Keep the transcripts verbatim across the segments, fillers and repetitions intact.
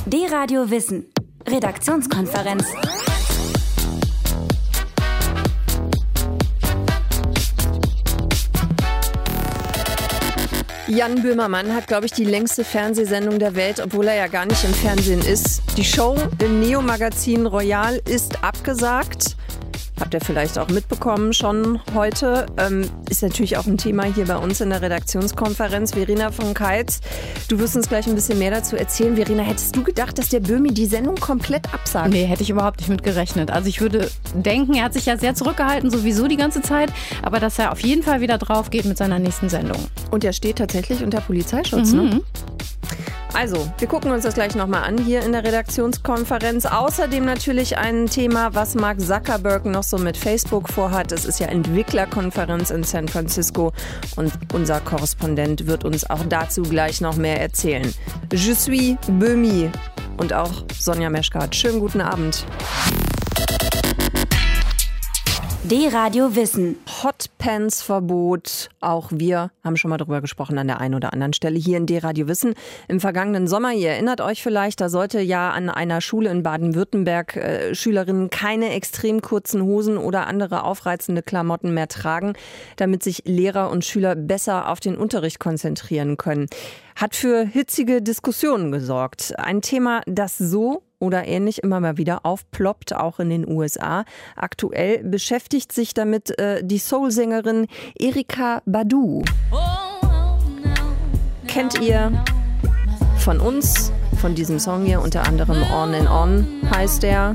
D-Radio Wissen. Redaktionskonferenz. Jan Böhmermann hat, glaube ich, die längste Fernsehsendung der Welt, obwohl er ja gar nicht im Fernsehen ist. Die Show im Neo-Magazin Royal ist abgesagt. Habt ihr vielleicht auch mitbekommen schon heute. Ähm, ist natürlich auch ein Thema hier bei uns in der Redaktionskonferenz. Verena von Keitz, du wirst uns gleich ein bisschen mehr dazu erzählen. Verena, hättest du gedacht, dass der Böhmi die Sendung komplett absagt? Nee, hätte ich überhaupt nicht mit gerechnet. Also ich würde denken, er hat sich ja sehr zurückgehalten, sowieso die ganze Zeit. Aber dass er auf jeden Fall wieder drauf geht mit seiner nächsten Sendung. Und er steht tatsächlich unter Polizeischutz, Mhm. ne? Also, wir gucken uns das gleich nochmal an hier in der Redaktionskonferenz. Außerdem natürlich ein Thema, was Mark Zuckerberg noch so mit Facebook vorhat. Es ist ja Entwicklerkonferenz in San Francisco und unser Korrespondent wird uns auch dazu gleich noch mehr erzählen. Je suis Böhmi und auch Sonja Meschkat. Schönen guten Abend. D-Radio Wissen. Hotpants-Verbot. Auch wir haben schon mal drüber gesprochen an der einen oder anderen Stelle hier in D-Radio Wissen. Im vergangenen Sommer, ihr erinnert euch vielleicht, da sollte ja an einer Schule in Baden-Württemberg äh, Schülerinnen keine extrem kurzen Hosen oder andere aufreizende Klamotten mehr tragen, damit sich Lehrer und Schüler besser auf den Unterricht konzentrieren können. Hat für hitzige Diskussionen gesorgt. Ein Thema, das so oder ähnlich immer mal wieder aufploppt, auch in den U S A. Aktuell beschäftigt sich damit äh, die Soul-Sängerin Erykah Badu. Kennt ihr von uns, von diesem Song hier, unter anderem On and On heißt der.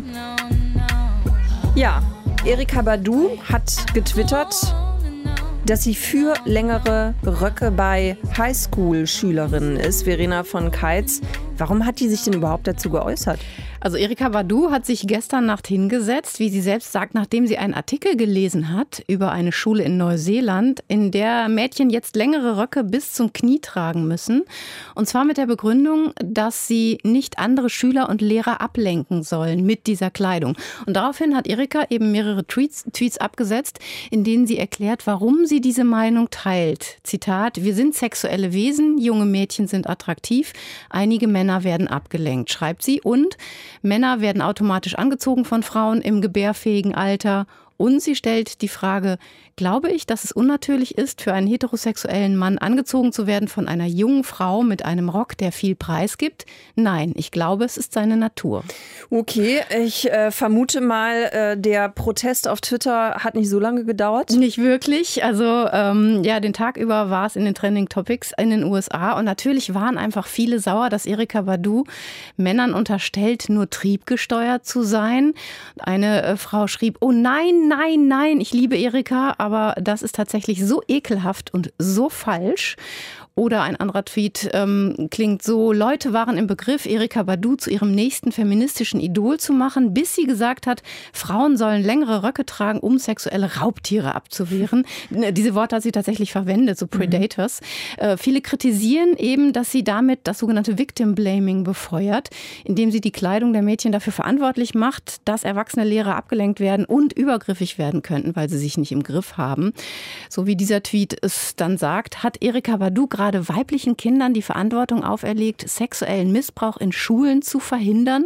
Ja, Erykah Badu hat getwittert, dass sie für längere Röcke bei Highschool-Schülerinnen ist. Verena von Keitz, warum hat die sich denn überhaupt dazu geäußert? Also Erykah Badu hat sich gestern Nacht hingesetzt, wie sie selbst sagt, nachdem sie einen Artikel gelesen hat über eine Schule in Neuseeland, in der Mädchen jetzt längere Röcke bis zum Knie tragen müssen. Und zwar mit der Begründung, dass sie nicht andere Schüler und Lehrer ablenken sollen mit dieser Kleidung. Und daraufhin hat Erykah eben mehrere Tweets, Tweets abgesetzt, in denen sie erklärt, warum sie diese Meinung teilt. Zitat: Wir sind sexuelle Wesen, junge Mädchen sind attraktiv, einige Männer werden abgelenkt, schreibt sie. Und Männer werden automatisch angezogen von Frauen im gebärfähigen Alter. Und sie stellt die Frage, glaube ich, dass es unnatürlich ist, für einen heterosexuellen Mann angezogen zu werden von einer jungen Frau mit einem Rock, der viel preisgibt? Nein, ich glaube, es ist seine Natur. Okay, ich äh, vermute mal, äh, der Protest auf Twitter hat nicht so lange gedauert. Nicht wirklich. Also ähm, ja, den Tag über war es in den Trending Topics in den U S A. Und natürlich waren einfach viele sauer, dass Erykah Badu Männern unterstellt, nur triebgesteuert zu sein. Eine äh, Frau schrieb, oh nein, nein, nein, ich liebe Erykah, aber das ist tatsächlich so ekelhaft und so falsch. Oder ein anderer Tweet ähm, klingt so: Leute waren im Begriff, Erykah Badu zu ihrem nächsten feministischen Idol zu machen, bis sie gesagt hat, Frauen sollen längere Röcke tragen, um sexuelle Raubtiere abzuwehren. Diese Worte hat sie tatsächlich verwendet, so Predators. Mhm. Äh, viele kritisieren eben, dass sie damit das sogenannte Victim Blaming befeuert, indem sie die Kleidung der Mädchen dafür verantwortlich macht, dass erwachsene Lehrer abgelenkt werden und übergriffig werden könnten, weil sie sich nicht im Griff haben. So wie dieser Tweet es dann sagt, hat Erykah Badu gerade gerade weiblichen Kindern die Verantwortung auferlegt, sexuellen Missbrauch in Schulen zu verhindern?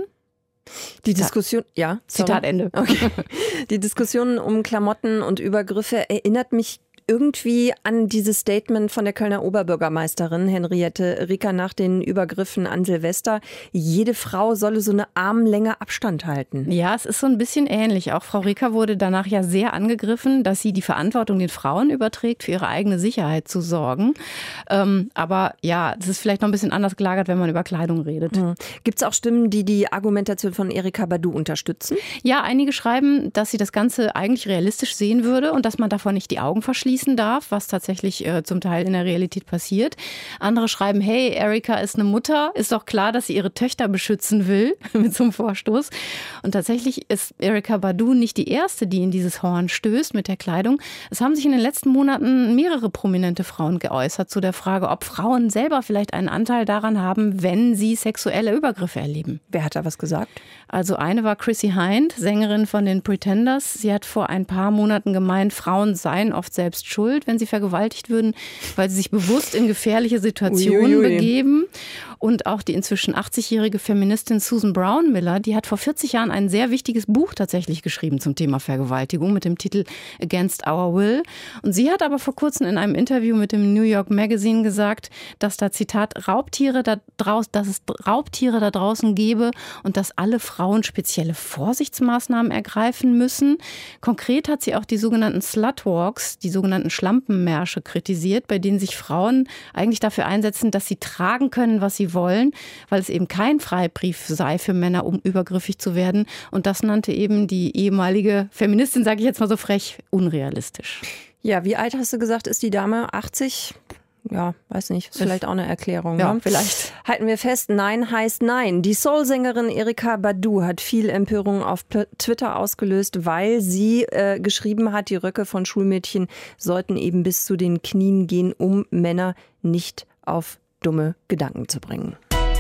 Die Diskussion, ja, sorry. Zitat Ende. Okay. Die Diskussion um Klamotten und Übergriffe erinnert mich irgendwie an dieses Statement von der Kölner Oberbürgermeisterin Henriette Ricker nach den Übergriffen an Silvester. Jede Frau solle so eine Armlänge Abstand halten. Ja, es ist so ein bisschen ähnlich. Auch Frau Ricker wurde danach ja sehr angegriffen, dass sie die Verantwortung den Frauen überträgt, für ihre eigene Sicherheit zu sorgen. Ähm, aber ja, es ist vielleicht noch ein bisschen anders gelagert, wenn man über Kleidung redet. Hm. Gibt es auch Stimmen, die die Argumentation von Erykah Badu unterstützen? Ja, einige schreiben, dass sie das Ganze eigentlich realistisch sehen würde und dass man davon nicht die Augen verschließen darf, was tatsächlich äh, zum Teil in der Realität passiert. Andere schreiben, hey, Erykah ist eine Mutter, ist doch klar, dass sie ihre Töchter beschützen will mit so einem Vorstoß. Und tatsächlich ist Erykah Badu nicht die erste, die in dieses Horn stößt mit der Kleidung. Es haben sich in den letzten Monaten mehrere prominente Frauen geäußert zu der Frage, ob Frauen selber vielleicht einen Anteil daran haben, wenn sie sexuelle Übergriffe erleben. Wer hat da was gesagt? Also eine war Chrissy Hind, Sängerin von den Pretenders. Sie hat vor ein paar Monaten gemeint, Frauen seien oft selbst schuld, wenn sie vergewaltigt würden, weil sie sich bewusst in gefährliche Situationen Uiuiui. begeben. Und auch die inzwischen achtzigjährige Feministin Susan Brown Miller, die hat vor vierzig Jahren ein sehr wichtiges Buch tatsächlich geschrieben zum Thema Vergewaltigung mit dem Titel Against Our Will. Und sie hat aber vor kurzem in einem Interview mit dem New York Magazine gesagt, dass da, Zitat, Raubtiere da draußen, dass es Raubtiere da draußen gebe und dass alle Frauen spezielle Vorsichtsmaßnahmen ergreifen müssen. Konkret hat sie auch die sogenannten Slutwalks, die sogenannten Schlampenmärsche kritisiert, bei denen sich Frauen eigentlich dafür einsetzen, dass sie tragen können, was sie wollen, weil es eben kein Freibrief sei für Männer, um übergriffig zu werden. Und das nannte eben die ehemalige Feministin, sage ich jetzt mal so frech, unrealistisch. Ja, wie alt hast du gesagt, ist die Dame? achtzig? Ja, weiß nicht, ist vielleicht auch eine Erklärung. Ja, ne? vielleicht. Halten wir fest, Nein heißt Nein. Die Soul-Sängerin Erykah Badu hat viel Empörung auf Twitter ausgelöst, weil sie äh, geschrieben hat, die Röcke von Schulmädchen sollten eben bis zu den Knien gehen, um Männer nicht auf dumme Gedanken zu bringen.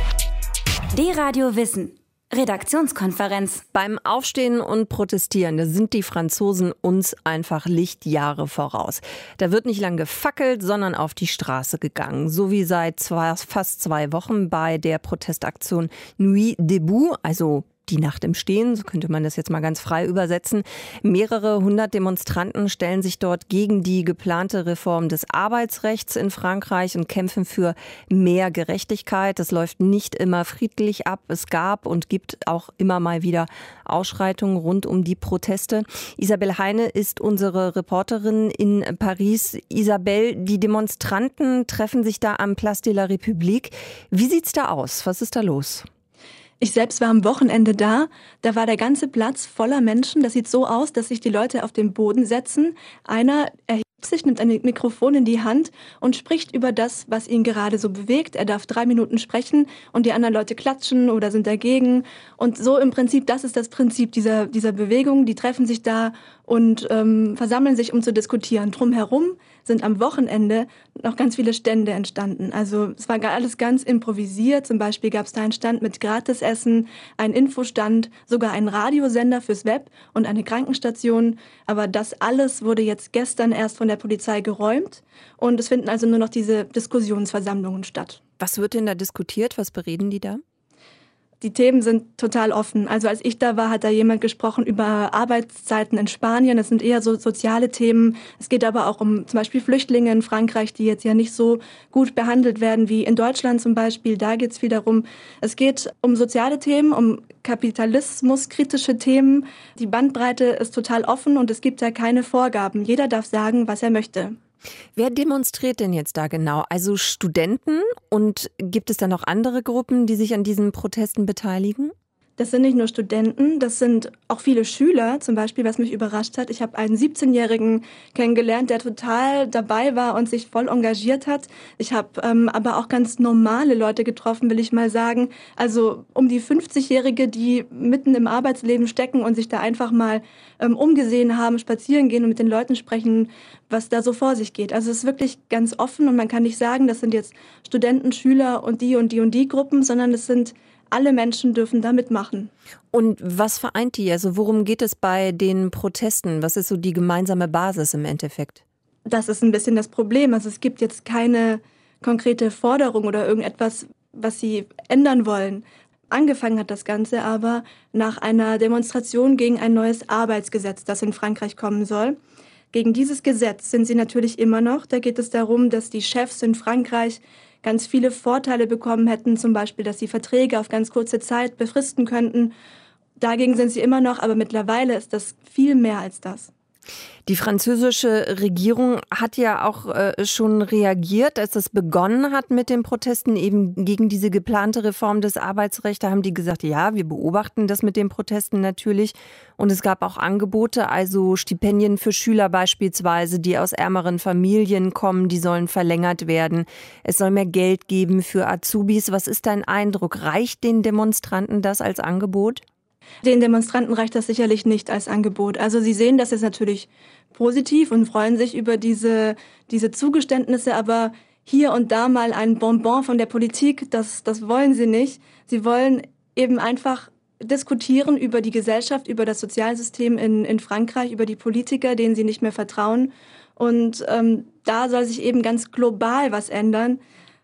D-Radio Wissen. Redaktionskonferenz. Beim Aufstehen und Protestieren, da sind die Franzosen uns einfach Lichtjahre voraus. Da wird nicht lang gefackelt, sondern auf die Straße gegangen. So wie seit zwei, fast zwei Wochen bei der Protestaktion Nuit debout, also die Nacht im Stehen, so könnte man das jetzt mal ganz frei übersetzen. Mehrere hundert Demonstranten stellen sich dort gegen die geplante Reform des Arbeitsrechts in Frankreich und kämpfen für mehr Gerechtigkeit. Das läuft nicht immer friedlich ab. Es gab und gibt auch immer mal wieder Ausschreitungen rund um die Proteste. Isabel Heine ist unsere Reporterin in Paris. Isabel, die Demonstranten treffen sich da am Place de la République. Wie sieht's da aus? Was ist da los? Ich selbst war am Wochenende da. Da war der ganze Platz voller Menschen. Das sieht so aus, dass sich die Leute auf den Boden setzen. Einer erhebt sich, nimmt ein Mikrofon in die Hand und spricht über das, was ihn gerade so bewegt. Er darf drei Minuten sprechen und die anderen Leute klatschen oder sind dagegen. Und so im Prinzip, das ist das Prinzip dieser, dieser Bewegung. Die treffen sich da und ähm, versammeln sich, um zu diskutieren. Drumherum sind am Wochenende noch ganz viele Stände entstanden. Also es war alles ganz improvisiert. Zum Beispiel gab es da einen Stand mit Gratisessen, einen Infostand, sogar einen Radiosender fürs Web und eine Krankenstation. Aber das alles wurde jetzt gestern erst von der Polizei geräumt. Und es finden also nur noch diese Diskussionsversammlungen statt. Was wird denn da diskutiert? Was bereden die da? Die Themen sind total offen. Also als ich da war, hat da jemand gesprochen über Arbeitszeiten in Spanien. Das sind eher so soziale Themen. Es geht aber auch um zum Beispiel Flüchtlinge in Frankreich, die jetzt ja nicht so gut behandelt werden wie in Deutschland zum Beispiel. Da geht es viel darum. Es geht um soziale Themen, um kapitalismuskritische Themen. Die Bandbreite ist total offen und es gibt da keine Vorgaben. Jeder darf sagen, was er möchte. Wer demonstriert denn jetzt da genau? Also Studenten, und gibt es da noch andere Gruppen, die sich an diesen Protesten beteiligen? Das sind nicht nur Studenten, das sind auch viele Schüler, zum Beispiel, was mich überrascht hat. Ich habe einen siebzehnjährigen kennengelernt, der total dabei war und sich voll engagiert hat. Ich habe ähm, aber auch ganz normale Leute getroffen, will ich mal sagen. Also um die fünfzigjährige, die mitten im Arbeitsleben stecken und sich da einfach mal ähm, umgesehen haben, spazieren gehen und mit den Leuten sprechen, was da so vor sich geht. Also es ist wirklich ganz offen und man kann nicht sagen, das sind jetzt Studenten, Schüler und die und die und die Gruppen, sondern es sind alle Menschen dürfen da mitmachen. Und was vereint die? Also worum geht es bei den Protesten? Was ist so die gemeinsame Basis im Endeffekt? Das ist ein bisschen das Problem. Also es gibt jetzt keine konkrete Forderung oder irgendetwas, was sie ändern wollen. Angefangen hat das Ganze aber nach einer Demonstration gegen ein neues Arbeitsgesetz, das in Frankreich kommen soll. Gegen dieses Gesetz sind sie natürlich immer noch. Da geht es darum, dass die Chefs in Frankreich ganz viele Vorteile bekommen hätten, zum Beispiel, dass sie Verträge auf ganz kurze Zeit befristen könnten. Dagegen sind sie immer noch, aber mittlerweile ist das viel mehr als das. Die französische Regierung hat ja auch äh, schon reagiert, als es begonnen hat mit den Protesten eben gegen diese geplante Reform des Arbeitsrechts. Da haben die gesagt, ja, wir beobachten das mit den Protesten natürlich. Und es gab auch Angebote, also Stipendien für Schüler beispielsweise, die aus ärmeren Familien kommen, die sollen verlängert werden. Es soll mehr Geld geben für Azubis. Was ist dein Eindruck? Reicht den Demonstranten das als Angebot? Den Demonstranten reicht das sicherlich nicht als Angebot. Also sie sehen das jetzt natürlich positiv und freuen sich über diese, diese Zugeständnisse, aber hier und da mal ein Bonbon von der Politik, das, das wollen sie nicht. Sie wollen eben einfach diskutieren über die Gesellschaft, über das Sozialsystem in, in Frankreich, über die Politiker, denen sie nicht mehr vertrauen. Und ähm, da soll sich eben ganz global was ändern.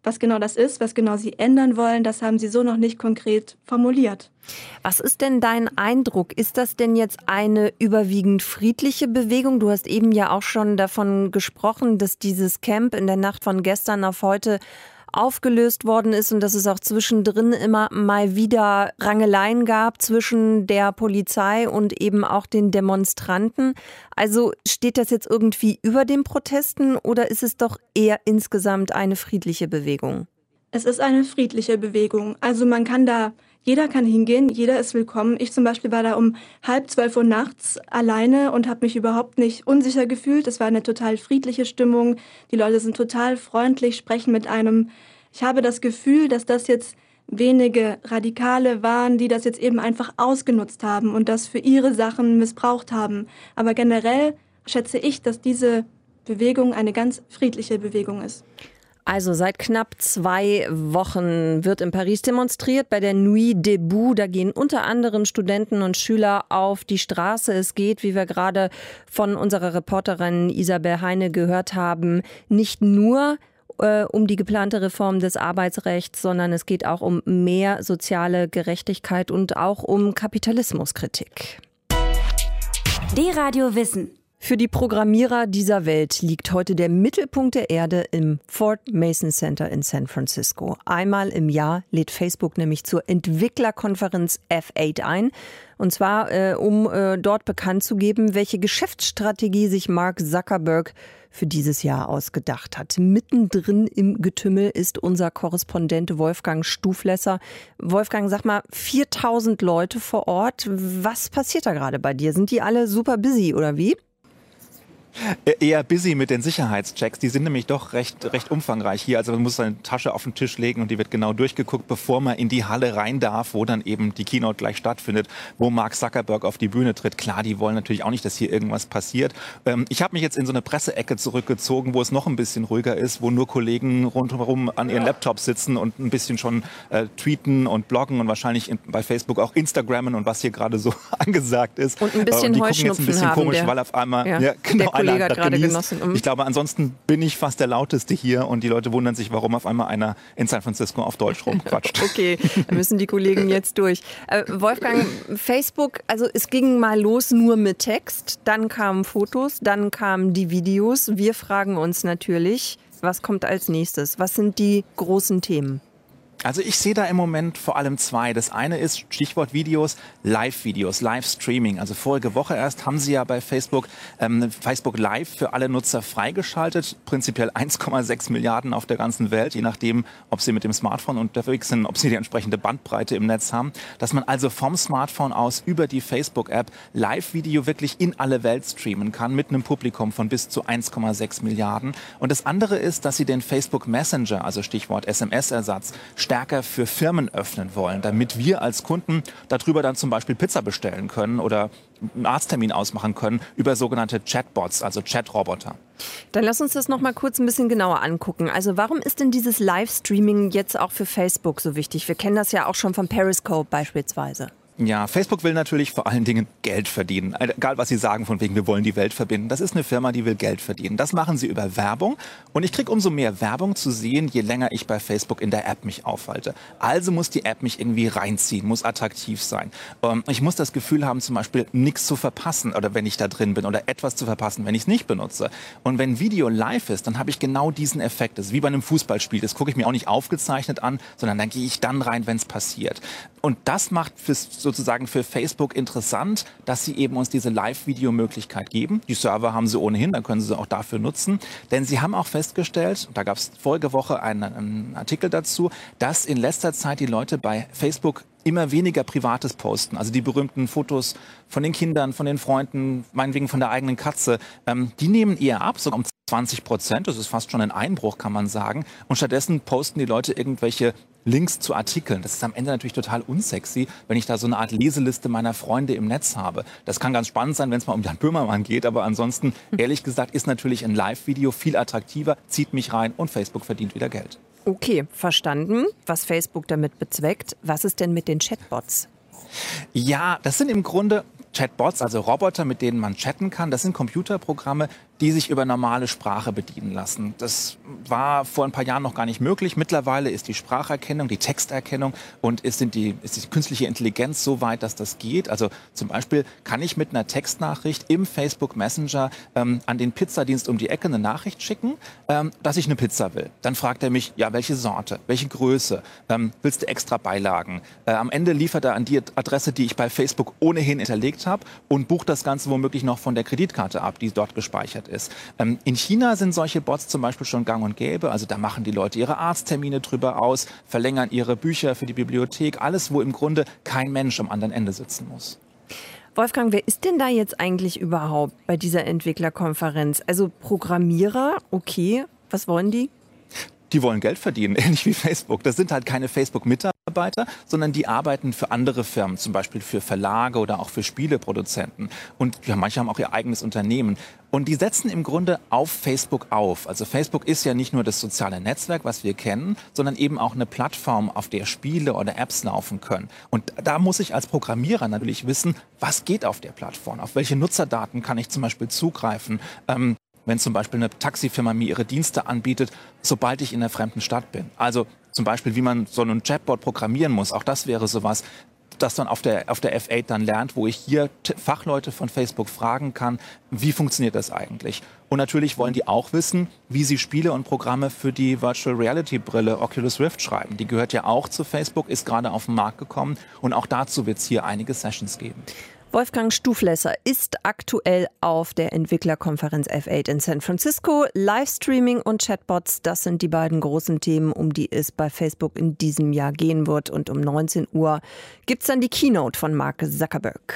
Was genau das ist, was genau sie ändern wollen, das haben sie so noch nicht konkret formuliert. Was ist denn dein Eindruck? Ist das denn jetzt eine überwiegend friedliche Bewegung? Du hast eben ja auch schon davon gesprochen, dass dieses Camp in der Nacht von gestern auf heute aufgelöst worden ist und dass es auch zwischendrin immer mal wieder Rangeleien gab zwischen der Polizei und eben auch den Demonstranten. Also steht das jetzt irgendwie über den Protesten oder ist es doch eher insgesamt eine friedliche Bewegung? Es ist eine friedliche Bewegung. Also man kann da, jeder kann hingehen, jeder ist willkommen. Ich zum Beispiel war da um halb zwölf Uhr nachts alleine und habe mich überhaupt nicht unsicher gefühlt. Es war eine total friedliche Stimmung. Die Leute sind total freundlich, sprechen mit einem. Ich habe das Gefühl, dass das jetzt wenige Radikale waren, die das jetzt eben einfach ausgenutzt haben und das für ihre Sachen missbraucht haben. Aber generell schätze ich, dass diese Bewegung eine ganz friedliche Bewegung ist. Also seit knapp zwei Wochen wird in Paris demonstriert bei der Nuit debout. Da gehen unter anderem Studenten und Schüler auf die Straße. Es geht, wie wir gerade von unserer Reporterin Isabel Heine gehört haben, nicht nur äh, um die geplante Reform des Arbeitsrechts, sondern es geht auch um mehr soziale Gerechtigkeit und auch um Kapitalismuskritik. D-Radio Wissen. Für die Programmierer dieser Welt liegt heute der Mittelpunkt der Erde im Ford Mason Center in San Francisco. Einmal im Jahr lädt Facebook nämlich zur Entwicklerkonferenz F acht ein. Und zwar, äh, um äh, dort bekannt zu geben, welche Geschäftsstrategie sich Mark Zuckerberg für dieses Jahr ausgedacht hat. Mittendrin im Getümmel ist unser Korrespondent Wolfgang Stuflesser. Wolfgang, sag mal, viertausend Leute vor Ort. Was passiert da gerade bei dir? Sind die alle super busy oder wie? Eher busy mit den Sicherheitschecks. Die sind nämlich doch recht, recht umfangreich hier. Also man muss seine Tasche auf den Tisch legen und die wird genau durchgeguckt, bevor man in die Halle rein darf, wo dann eben die Keynote gleich stattfindet, wo Mark Zuckerberg auf die Bühne tritt. Klar, die wollen natürlich auch nicht, dass hier irgendwas passiert. Ähm, ich habe mich jetzt in so eine Presseecke zurückgezogen, wo es noch ein bisschen ruhiger ist, wo nur Kollegen rundherum an ihren Laptops sitzen und ein bisschen schon äh, tweeten und bloggen und wahrscheinlich in, bei Facebook auch Instagrammen und was hier gerade so angesagt ist. Und ein bisschen äh, und die Heuschnupfen gucken jetzt ein bisschen haben, komisch, der, weil auf einmal ja, ja, genau, der Kollege hat gerade genossen. Um. Ich glaube, ansonsten bin ich fast der Lauteste hier und die Leute wundern sich, warum auf einmal einer in San Francisco auf Deutsch rumquatscht. Okay, da müssen die Kollegen jetzt durch. Äh, Wolfgang, Facebook, also es ging mal los nur mit Text, dann kamen Fotos, dann kamen die Videos. Wir fragen uns natürlich, was kommt als nächstes? Was sind die großen Themen? Also ich sehe da im Moment vor allem zwei. Das eine ist, Stichwort Videos, Live-Videos, Live-Streaming. Also vorige Woche erst haben sie ja bei Facebook ähm, Facebook Live für alle Nutzer freigeschaltet. Prinzipiell eins Komma sechs Milliarden auf der ganzen Welt, je nachdem, ob sie mit dem Smartphone unterwegs sind, ob sie die entsprechende Bandbreite im Netz haben. Dass man also vom Smartphone aus über die Facebook-App Live-Video wirklich in alle Welt streamen kann mit einem Publikum von bis zu eins Komma sechs Milliarden. Und das andere ist, dass sie den Facebook Messenger, also Stichwort S M S-Ersatz, stärker für Firmen öffnen wollen, damit wir als Kunden darüber dann zum Beispiel Pizza bestellen können oder einen Arzttermin ausmachen können über sogenannte Chatbots, also Chatroboter. Dann lass uns das noch mal kurz ein bisschen genauer angucken. Also warum ist denn dieses Livestreaming jetzt auch für Facebook so wichtig? Wir kennen das ja auch schon von Periscope beispielsweise. Ja, Facebook will natürlich vor allen Dingen Geld verdienen. Egal, was sie sagen, von wegen, wir wollen die Welt verbinden. Das ist eine Firma, die will Geld verdienen. Das machen sie über Werbung. Und ich kriege umso mehr Werbung zu sehen, je länger ich bei Facebook in der App mich aufhalte. Also muss die App mich irgendwie reinziehen, muss attraktiv sein. Ich muss das Gefühl haben, zum Beispiel nichts zu verpassen, oder wenn ich da drin bin, oder etwas zu verpassen, wenn ich es nicht benutze. Und wenn Video live ist, dann habe ich genau diesen Effekt. Das ist wie bei einem Fußballspiel. Das gucke ich mir auch nicht aufgezeichnet an, sondern dann gehe ich dann rein, wenn es passiert. Und das macht fürs, sozusagen für Facebook interessant, dass sie eben uns diese Live-Video-Möglichkeit geben. Die Server haben sie ohnehin, dann können sie sie auch dafür nutzen. Denn sie haben auch festgestellt, da gab es vorige Woche einen, einen Artikel dazu, dass in letzter Zeit die Leute bei Facebook immer weniger Privates posten. Also die berühmten Fotos von den Kindern, von den Freunden, meinetwegen von der eigenen Katze, ähm, die nehmen eher ab, sogar um zwanzig Prozent. Das ist fast schon ein Einbruch, kann man sagen. Und stattdessen posten die Leute irgendwelche Links zu Artikeln. Das ist am Ende natürlich total unsexy, wenn ich da so eine Art Leseliste meiner Freunde im Netz habe. Das kann ganz spannend sein, wenn es mal um Jan Böhmermann geht, aber ansonsten, ehrlich gesagt, ist natürlich ein Live-Video viel attraktiver, zieht mich rein und Facebook verdient wieder Geld. Okay, verstanden, was Facebook damit bezweckt. Was ist denn mit den Chatbots? Ja, das sind im Grunde Chatbots, also Roboter, mit denen man chatten kann. Das sind Computerprogramme, die sich über normale Sprache bedienen lassen. Das war vor ein paar Jahren noch gar nicht möglich. Mittlerweile ist die Spracherkennung, die Texterkennung und ist, sind die, ist die künstliche Intelligenz so weit, dass das geht. Also zum Beispiel kann ich mit einer Textnachricht im Facebook Messenger ähm, an den Pizzadienst um die Ecke eine Nachricht schicken, ähm, dass ich eine Pizza will. Dann fragt er mich, ja, welche Sorte, welche Größe, ähm, willst du extra Beilagen? Äh, am Ende liefert er an die Adresse, die ich bei Facebook ohnehin hinterlegt habe und bucht das Ganze womöglich noch von der Kreditkarte ab, die dort gespeichert ist. Ähm, in China sind solche Bots zum Beispiel schon gang und gäbe. Also da machen die Leute ihre Arzttermine drüber aus, verlängern ihre Bücher für die Bibliothek. Alles, wo im Grunde kein Mensch am anderen Ende sitzen muss. Wolfgang, wer ist denn da jetzt eigentlich überhaupt bei dieser Entwicklerkonferenz? Also Programmierer, okay, was wollen die? Die wollen Geld verdienen, ähnlich wie Facebook. Das sind halt keine Facebook-Mitarbeiter, sondern die arbeiten für andere Firmen, zum Beispiel für Verlage oder auch für Spieleproduzenten. Und ja, manche haben auch ihr eigenes Unternehmen. Und die setzen im Grunde auf Facebook auf. Also Facebook ist ja nicht nur das soziale Netzwerk, was wir kennen, sondern eben auch eine Plattform, auf der Spiele oder Apps laufen können. Und da muss ich als Programmierer natürlich wissen, was geht auf der Plattform? Auf welche Nutzerdaten kann ich zum Beispiel zugreifen? Ähm, wenn zum Beispiel eine Taxifirma mir ihre Dienste anbietet, sobald ich in einer fremden Stadt bin. Also zum Beispiel, wie man so einen Chatbot programmieren muss. Auch das wäre sowas, das dann auf der, auf der F acht dann lernt, wo ich hier Fachleute von Facebook fragen kann, wie funktioniert das eigentlich? Und natürlich wollen die auch wissen, wie sie Spiele und Programme für die Virtual Reality Brille Oculus Rift schreiben. Die gehört ja auch zu Facebook, ist gerade auf den Markt gekommen und auch dazu wird es hier einige Sessions geben. Wolfgang Stuflesser ist aktuell auf der Entwicklerkonferenz F acht in San Francisco. Livestreaming und Chatbots, das sind die beiden großen Themen, um die es bei Facebook in diesem Jahr gehen wird. Und um neunzehn Uhr gibt's dann die Keynote von Mark Zuckerberg.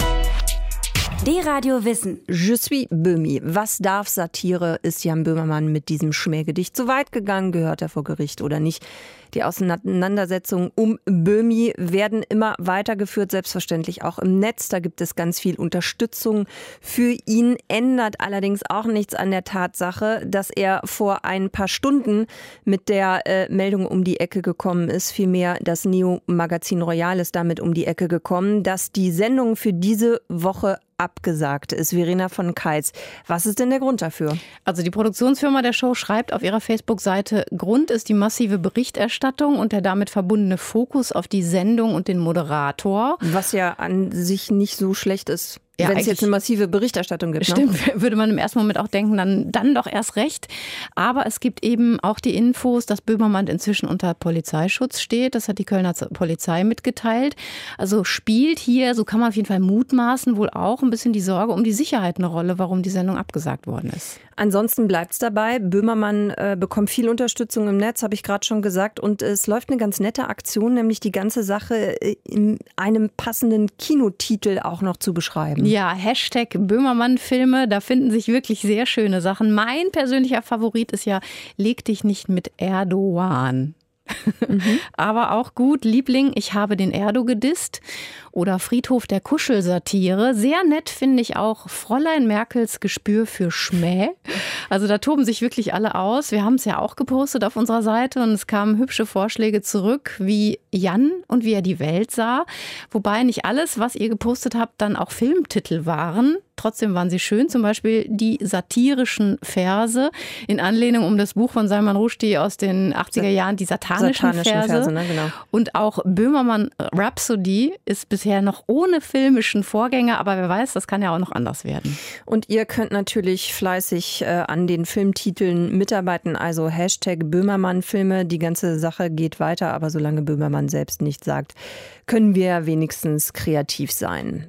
D-Radio Wissen. Je suis Böhmi. Was darf Satire? Ist Jan Böhmermann mit diesem Schmähgedicht zu weit gegangen? Gehört er vor Gericht oder nicht? Die Auseinandersetzungen um Böhmi werden immer weitergeführt, selbstverständlich auch im Netz. Da gibt es ganz viel Unterstützung für ihn, ändert allerdings auch nichts an der Tatsache, dass er vor ein paar Stunden mit der äh, Meldung um die Ecke gekommen ist. Vielmehr das Neo-Magazin Royal ist damit um die Ecke gekommen, dass die Sendung für diese Woche abgesagt ist. Verena von Keitz, was ist denn der Grund dafür? Also die Produktionsfirma der Show schreibt auf ihrer Facebook-Seite, Grund ist die massive Berichterstattung und der damit verbundene Fokus auf die Sendung und den Moderator. Was ja an sich nicht so schlecht ist. Ja, wenn es jetzt eine massive Berichterstattung gibt. Stimmt, ne? Würde man im ersten Moment auch denken, dann, dann doch erst recht. Aber es gibt eben auch die Infos, dass Böhmermann inzwischen unter Polizeischutz steht. Das hat die Kölner Polizei mitgeteilt. Also spielt hier, so kann man auf jeden Fall mutmaßen, wohl auch ein bisschen die Sorge um die Sicherheit eine Rolle, warum die Sendung abgesagt worden ist. Ansonsten bleibt es dabei. Böhmermann äh, bekommt viel Unterstützung im Netz, habe ich gerade schon gesagt. Und es läuft eine ganz nette Aktion, nämlich die ganze Sache in einem passenden Kinotitel auch noch zu beschreiben. Ja, Hashtag Böhmermann-Filme, da finden sich wirklich sehr schöne Sachen. Mein persönlicher Favorit ist ja Leg dich nicht mit Erdogan. Mhm. Aber auch gut, Liebling, ich habe den Erdo gedisst. Oder Friedhof der Kuschelsatire. Sehr nett finde ich auch Fräulein Merkels Gespür für Schmäh. Also da toben sich wirklich alle aus. Wir haben es ja auch gepostet auf unserer Seite und es kamen hübsche Vorschläge zurück, wie Jan und wie er die Welt sah. Wobei nicht alles, was ihr gepostet habt, dann auch Filmtitel waren. Trotzdem waren sie schön, zum Beispiel die satirischen Verse in Anlehnung um das Buch von Salman Rushdie aus den achtziger Jahren, die satanischen, satanischen Verse. Verse ne, genau. Und auch Böhmermann Rhapsody ist bisher noch ohne filmischen Vorgänger, aber wer weiß, das kann ja auch noch anders werden. Und ihr könnt natürlich fleißig äh, an den Filmtiteln mitarbeiten, also Hashtag Böhmermann-Filme. Die ganze Sache geht weiter, aber solange Böhmermann selbst nichts sagt, können wir wenigstens kreativ sein.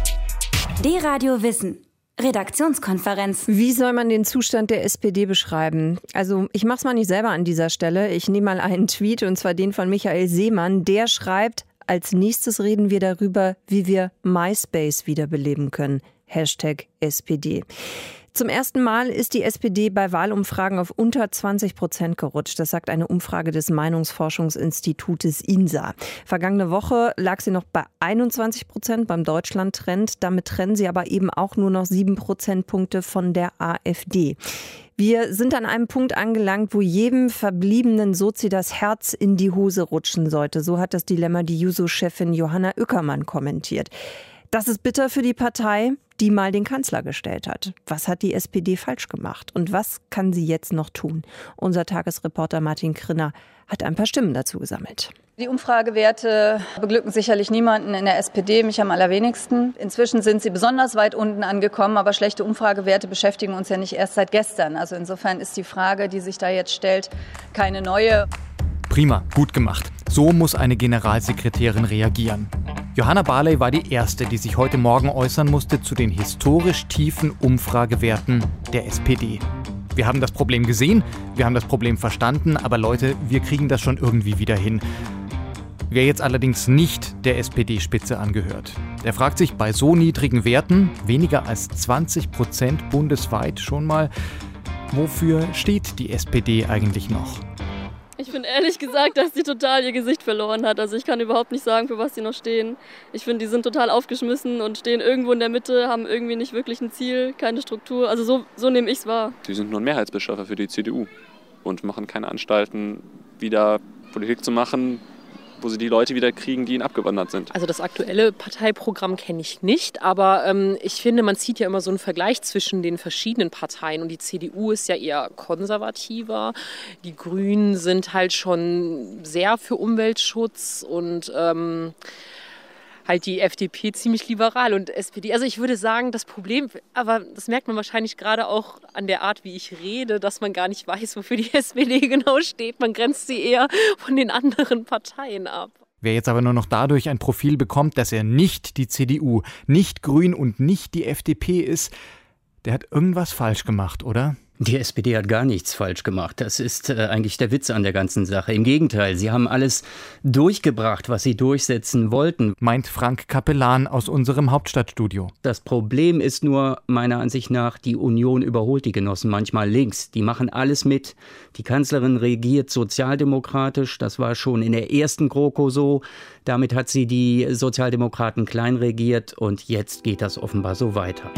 D-Radio Wissen. Redaktionskonferenz. Wie soll man den Zustand der S P D beschreiben? Also ich mache es mal nicht selber an dieser Stelle. Ich nehme mal einen Tweet, und zwar den von Michael Seemann. Der schreibt, als nächstes reden wir darüber, wie wir MySpace wiederbeleben können. Hashtag S P D. Zum ersten Mal ist die S P D bei Wahlumfragen auf unter zwanzig Prozent gerutscht. Das sagt eine Umfrage des Meinungsforschungsinstitutes I N S A. Vergangene Woche lag sie noch bei einundzwanzig Prozent beim Deutschland-Trend. Damit trennen sie aber eben auch nur noch sieben Prozentpunkte von der AfD. Wir sind an einem Punkt angelangt, wo jedem verbliebenen Sozi das Herz in die Hose rutschen sollte. So hat das Dilemma die Juso-Chefin Johanna Ueckermann kommentiert. Das ist bitter für die Partei. die mal den Kanzler gestellt hat. Was hat die S P D falsch gemacht? Und was kann sie jetzt noch tun? Unser Tagesreporter Martin Krinner hat ein paar Stimmen dazu gesammelt. Die Umfragewerte beglücken sicherlich niemanden in der S P D, mich am allerwenigsten. Inzwischen sind sie besonders weit unten angekommen, aber schlechte Umfragewerte beschäftigen uns ja nicht erst seit gestern. Also insofern ist die Frage, die sich da jetzt stellt, keine neue. Prima, gut gemacht. So muss eine Generalsekretärin reagieren. Johanna Barley war die Erste, die sich heute Morgen äußern musste zu den historisch tiefen Umfragewerten der S P D. Wir haben das Problem gesehen, wir haben das Problem verstanden, aber Leute, wir kriegen das schon irgendwie wieder hin. Wer jetzt allerdings nicht der S P D-Spitze angehört, der fragt sich bei so niedrigen Werten, weniger als zwanzig Prozent bundesweit schon mal, wofür steht die S P D eigentlich noch? Ich finde ehrlich gesagt, dass die total ihr Gesicht verloren hat. Also ich kann überhaupt nicht sagen, für was sie noch stehen. Ich finde, die sind total aufgeschmissen und stehen irgendwo in der Mitte, haben irgendwie nicht wirklich ein Ziel, keine Struktur. Also so, so nehme ich es wahr. Die sind nur ein Mehrheitsbeschaffer für die C D U und machen keine Anstalten, wieder Politik zu machen, wo sie die Leute wieder kriegen, die ihnen abgewandert sind. Also das aktuelle Parteiprogramm kenne ich nicht, aber ähm, ich finde, man zieht ja immer so einen Vergleich zwischen den verschiedenen Parteien und die C D U ist ja eher konservativer, die Grünen sind halt schon sehr für Umweltschutz und ähm, halt die F D P ziemlich liberal und S P D. Also ich würde sagen, das Problem, aber das merkt man wahrscheinlich gerade auch an der Art, wie ich rede, dass man gar nicht weiß, wofür die S P D genau steht. Man grenzt sie eher von den anderen Parteien ab. Wer jetzt aber nur noch dadurch ein Profil bekommt, dass er nicht die C D U, nicht Grün und nicht die F D P ist, der hat irgendwas falsch gemacht, oder? Die S P D hat gar nichts falsch gemacht. Das ist äh, eigentlich der Witz an der ganzen Sache. Im Gegenteil, sie haben alles durchgebracht, was sie durchsetzen wollten. Meint Frank Capellan aus unserem Hauptstadtstudio. Das Problem ist nur, meiner Ansicht nach, die Union überholt die Genossen manchmal links. Die machen alles mit. Die Kanzlerin regiert sozialdemokratisch. Das war schon in der ersten GroKo so. Damit hat sie die Sozialdemokraten klein regiert und jetzt geht das offenbar so weiter.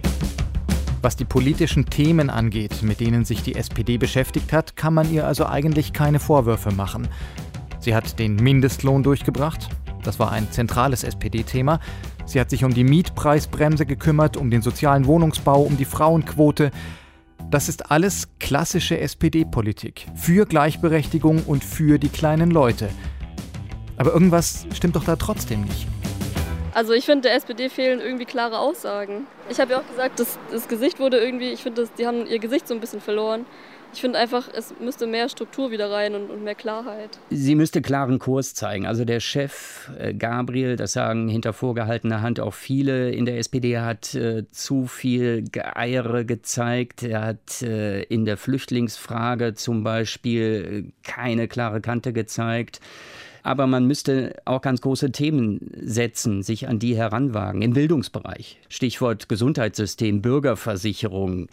Was die politischen Themen angeht, mit denen sich die S P D beschäftigt hat, kann man ihr also eigentlich keine Vorwürfe machen. Sie hat den Mindestlohn durchgebracht. Das war ein zentrales S P D-Thema. Sie hat sich um die Mietpreisbremse gekümmert, um den sozialen Wohnungsbau, um die Frauenquote. Das ist alles klassische S P D-Politik. Für Gleichberechtigung und für die kleinen Leute. Aber irgendwas stimmt doch da trotzdem nicht. Also ich finde, der S P D fehlen irgendwie klare Aussagen. Ich habe ja auch gesagt, das, das Gesicht wurde irgendwie, ich finde, die haben ihr Gesicht so ein bisschen verloren. Ich finde einfach, es müsste mehr Struktur wieder rein und, und mehr Klarheit. Sie müsste klaren Kurs zeigen. Also der Chef äh, Gabriel, das sagen hinter vorgehaltener Hand auch viele in der S P D, hat äh, zu viel Geeiere gezeigt. Er hat äh, in der Flüchtlingsfrage zum Beispiel keine klare Kante gezeigt. Aber man müsste auch ganz große Themen setzen, sich an die heranwagen. Im Bildungsbereich, Stichwort Gesundheitssystem, Bürgerversicherung,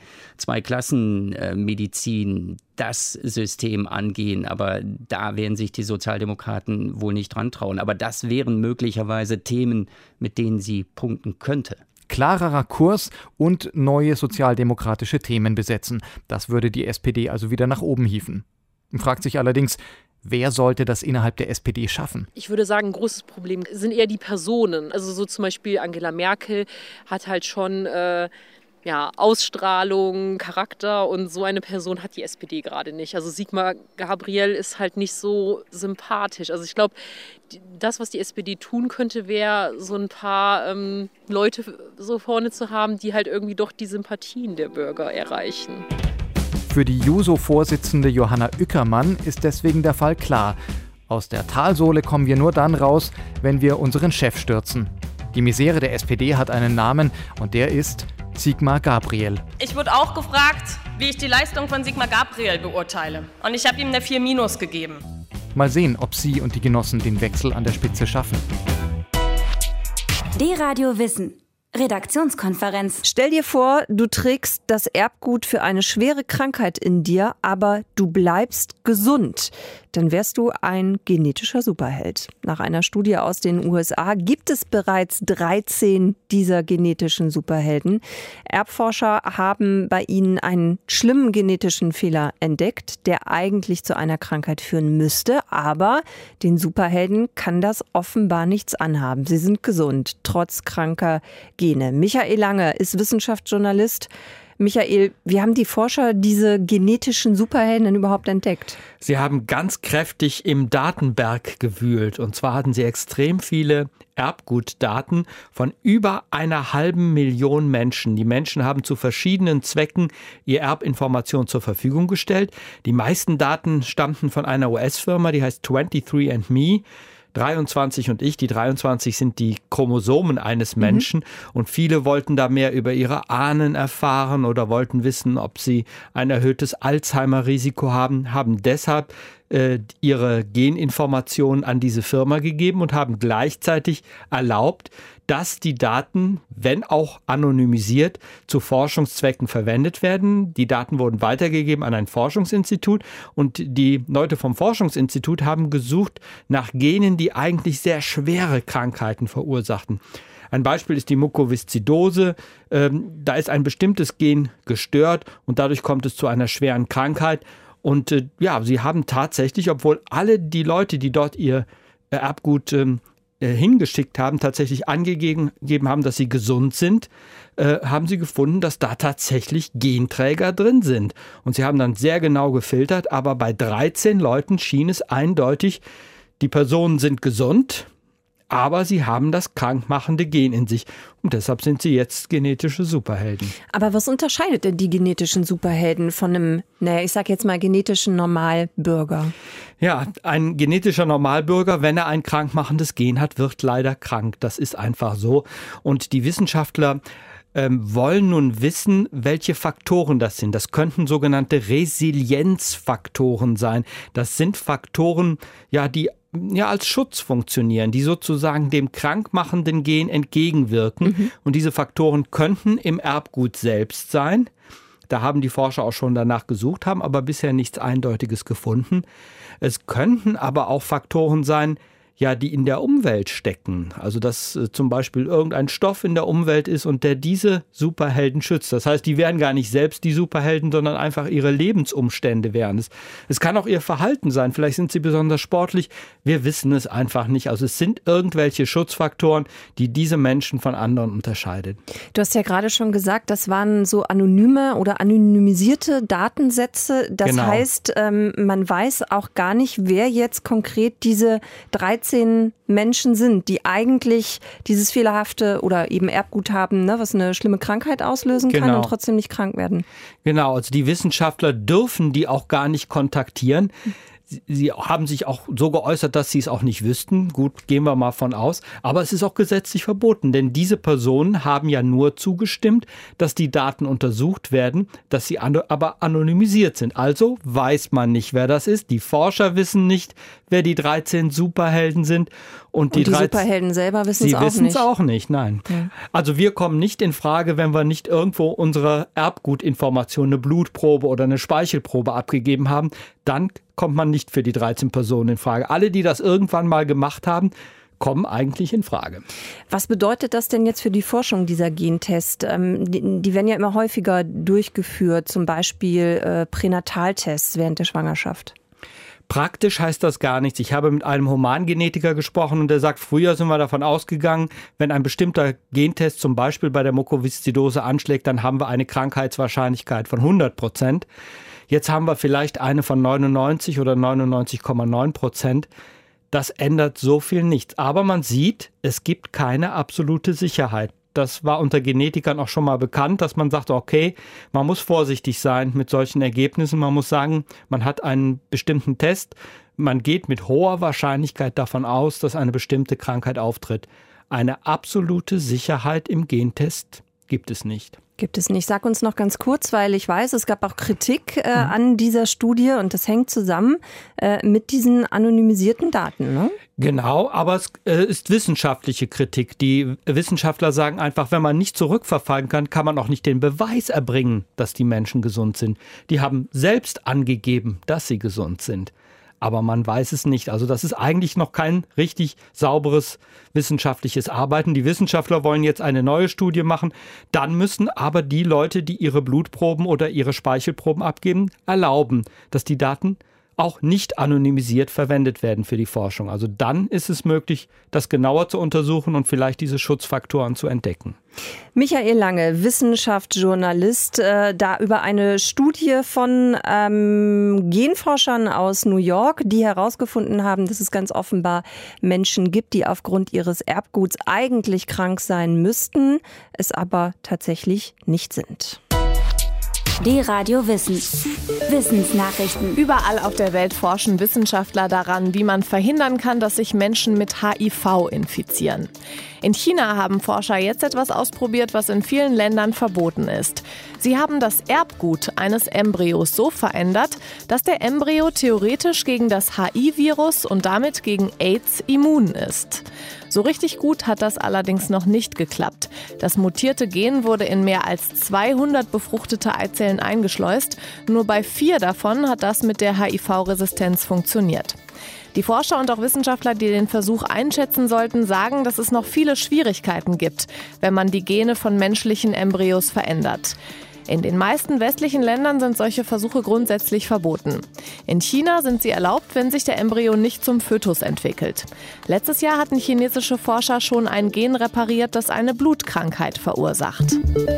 Zweiklassenmedizin, das System angehen. Aber da werden sich die Sozialdemokraten wohl nicht dran trauen. Aber das wären möglicherweise Themen, mit denen sie punkten könnte. Klarerer Kurs und neue sozialdemokratische Themen besetzen. Das würde die S P D also wieder nach oben hieven. Man fragt sich allerdings, wer sollte das innerhalb der S P D schaffen? Ich würde sagen, ein großes Problem sind eher die Personen. Also so zum Beispiel Angela Merkel hat halt schon äh, ja, Ausstrahlung, Charakter und so eine Person hat die S P D gerade nicht. Also Sigmar Gabriel ist halt nicht so sympathisch. Also ich glaube, das, was die S P D tun könnte, wäre so ein paar ähm, Leute so vorne zu haben, die halt irgendwie doch die Sympathien der Bürger erreichen. Für die Juso-Vorsitzende Johanna Ueckermann ist deswegen der Fall klar. Aus der Talsohle kommen wir nur dann raus, wenn wir unseren Chef stürzen. Die Misere der S P D hat einen Namen und der ist Sigmar Gabriel. Ich wurde auch gefragt, wie ich die Leistung von Sigmar Gabriel beurteile. Und ich habe ihm eine vier minus gegeben. Mal sehen, ob Sie und die Genossen den Wechsel an der Spitze schaffen. D-Radio Wissen. Redaktionskonferenz. Stell dir vor, du trägst das Erbgut für eine schwere Krankheit in dir, aber du bleibst gesund. Dann wärst du ein genetischer Superheld. Nach einer Studie aus den U S A gibt es bereits dreizehn dieser genetischen Superhelden. Erbforscher haben bei ihnen einen schlimmen genetischen Fehler entdeckt, der eigentlich zu einer Krankheit führen müsste. Aber den Superhelden kann das offenbar nichts anhaben. Sie sind gesund, trotz kranker Gene. Michael Lange ist Wissenschaftsjournalist. Michael, wie haben die Forscher diese genetischen Superhelden denn überhaupt entdeckt? Sie haben ganz kräftig im Datenberg gewühlt. Und zwar hatten sie extrem viele Erbgutdaten von über einer halben Million Menschen. Die Menschen haben zu verschiedenen Zwecken ihr Erbinformation zur Verfügung gestellt. Die meisten Daten stammten von einer U S-Firma, die heißt twenty-three and me. dreiundzwanzig und ich, die dreiundzwanzig sind die Chromosomen eines Menschen, mhm. und viele wollten da mehr über ihre Ahnen erfahren oder wollten wissen, ob sie ein erhöhtes Alzheimer-Risiko haben, haben deshalb äh, ihre Geninformationen an diese Firma gegeben und haben gleichzeitig erlaubt, dass die Daten, wenn auch anonymisiert, zu Forschungszwecken verwendet werden. Die Daten wurden weitergegeben an ein Forschungsinstitut und die Leute vom Forschungsinstitut haben gesucht nach Genen, die eigentlich sehr schwere Krankheiten verursachten. Ein Beispiel ist die Mukoviszidose. Ähm, da ist ein bestimmtes Gen gestört und dadurch kommt es zu einer schweren Krankheit. Und äh, ja, sie haben tatsächlich, obwohl alle die Leute, die dort ihr Erbgut ähm, hingeschickt haben, tatsächlich angegeben haben, dass sie gesund sind, äh, haben sie gefunden, dass da tatsächlich Genträger drin sind. Und sie haben dann sehr genau gefiltert, aber bei dreizehn Leuten schien es eindeutig, die Personen sind gesund, aber sie haben das krankmachende Gen in sich. Und deshalb sind sie jetzt genetische Superhelden. Aber was unterscheidet denn die genetischen Superhelden von einem, naja, ich sag jetzt mal, genetischen Normalbürger? Ja, ein genetischer Normalbürger, wenn er ein krankmachendes Gen hat, wird leider krank. Das ist einfach so. Und die Wissenschaftler ähm, wollen nun wissen, welche Faktoren das sind. Das könnten sogenannte Resilienzfaktoren sein. Das sind Faktoren, ja, die ja als Schutz funktionieren, die sozusagen dem krankmachenden Gen entgegenwirken. Mhm. Und diese Faktoren könnten im Erbgut selbst sein. Da haben die Forscher auch schon danach gesucht, haben aber bisher nichts Eindeutiges gefunden. Es könnten aber auch Faktoren sein, ja, die in der Umwelt stecken. Also dass äh, zum Beispiel irgendein Stoff in der Umwelt ist und der diese Superhelden schützt. Das heißt, die wären gar nicht selbst die Superhelden, sondern einfach ihre Lebensumstände wären es. Es kann auch ihr Verhalten sein. Vielleicht sind sie besonders sportlich. Wir wissen es einfach nicht. Also es sind irgendwelche Schutzfaktoren, die diese Menschen von anderen unterscheiden. Du hast ja gerade schon gesagt, das waren so anonyme oder anonymisierte Datensätze. Das genau. heißt, ähm, man weiß auch gar nicht, wer jetzt konkret diese dreizehn Menschen sind, die eigentlich dieses fehlerhafte oder eben Erbgut haben, ne, was eine schlimme Krankheit auslösen genau. kann und trotzdem nicht krank werden. Genau, also die Wissenschaftler dürfen die auch gar nicht kontaktieren. Sie haben sich auch so geäußert, dass sie es auch nicht wüssten. Gut, gehen wir mal von aus. Aber es ist auch gesetzlich verboten, denn diese Personen haben ja nur zugestimmt, dass die Daten untersucht werden, dass sie aber anonymisiert sind. Also weiß man nicht, wer das ist. Die Forscher wissen nicht, wer die dreizehn Superhelden sind. Und die, Und die dreizehn, Superhelden selber wissen es auch nicht. Sie wissen es auch nicht, nein. Ja. Also wir kommen nicht in Frage, wenn wir nicht irgendwo unsere Erbgutinformation, eine Blutprobe oder eine Speichelprobe abgegeben haben. Dann kommt man nicht für die dreizehn Personen in Frage. Alle, die das irgendwann mal gemacht haben, kommen eigentlich in Frage. Was bedeutet das denn jetzt für die Forschung, dieser Gentest? Ähm, die, die werden ja immer häufiger durchgeführt, zum Beispiel äh, Pränataltests während der Schwangerschaft. Praktisch heißt das gar nichts. Ich habe mit einem Humangenetiker gesprochen und der sagt, früher sind wir davon ausgegangen, wenn ein bestimmter Gentest zum Beispiel bei der Mukoviszidose anschlägt, dann haben wir eine Krankheitswahrscheinlichkeit von hundert Prozent. Jetzt haben wir vielleicht eine von neunundneunzig oder neunundneunzig Komma neun Prozent. Das ändert so viel nichts. Aber man sieht, es gibt keine absolute Sicherheit. Das war unter Genetikern auch schon mal bekannt, dass man sagt, okay, man muss vorsichtig sein mit solchen Ergebnissen. Man muss sagen, man hat einen bestimmten Test. Man geht mit hoher Wahrscheinlichkeit davon aus, dass eine bestimmte Krankheit auftritt. Eine absolute Sicherheit im Gentest gibt es nicht. Gibt es nicht. Sag uns noch ganz kurz, weil ich weiß, es gab auch Kritik äh, mhm. an dieser Studie und das hängt zusammen äh, mit diesen anonymisierten Daten, ne? Genau, aber es äh, ist wissenschaftliche Kritik. Die Wissenschaftler sagen einfach, wenn man nicht zurückverfolgen kann, kann man auch nicht den Beweis erbringen, dass die Menschen gesund sind. Die haben selbst angegeben, dass sie gesund sind. Aber man weiß es nicht. Also das ist eigentlich noch kein richtig sauberes wissenschaftliches Arbeiten. Die Wissenschaftler wollen jetzt eine neue Studie machen. Dann müssen aber die Leute, die ihre Blutproben oder ihre Speichelproben abgeben, erlauben, dass die Daten auch nicht anonymisiert verwendet werden für die Forschung. Also dann ist es möglich, das genauer zu untersuchen und vielleicht diese Schutzfaktoren zu entdecken. Michael Lange, Wissenschaftsjournalist, äh, da über eine Studie von ähm, Genforschern aus New York, die herausgefunden haben, dass es ganz offenbar Menschen gibt, die aufgrund ihres Erbguts eigentlich krank sein müssten, es aber tatsächlich nicht sind. D-Radio Wissen. Wissensnachrichten. Überall auf der Welt forschen Wissenschaftler daran, wie man verhindern kann, dass sich Menschen mit H I V infizieren. In China haben Forscher jetzt etwas ausprobiert, was in vielen Ländern verboten ist. Sie haben das Erbgut eines Embryos so verändert, dass der Embryo theoretisch gegen das H I-Virus und damit gegen AIDS immun ist. So richtig gut hat das allerdings noch nicht geklappt. Das mutierte Gen wurde in mehr als zweihundert befruchtete Eizellen eingeschleust. Nur bei vier davon hat das mit der H I V-Resistenz funktioniert. Die Forscher und auch Wissenschaftler, die den Versuch einschätzen sollten, sagen, dass es noch viele Schwierigkeiten gibt, wenn man die Gene von menschlichen Embryos verändert. In den meisten westlichen Ländern sind solche Versuche grundsätzlich verboten. In China sind sie erlaubt, wenn sich der Embryo nicht zum Fötus entwickelt. Letztes Jahr hatten chinesische Forscher schon ein Gen repariert, das eine Blutkrankheit verursacht.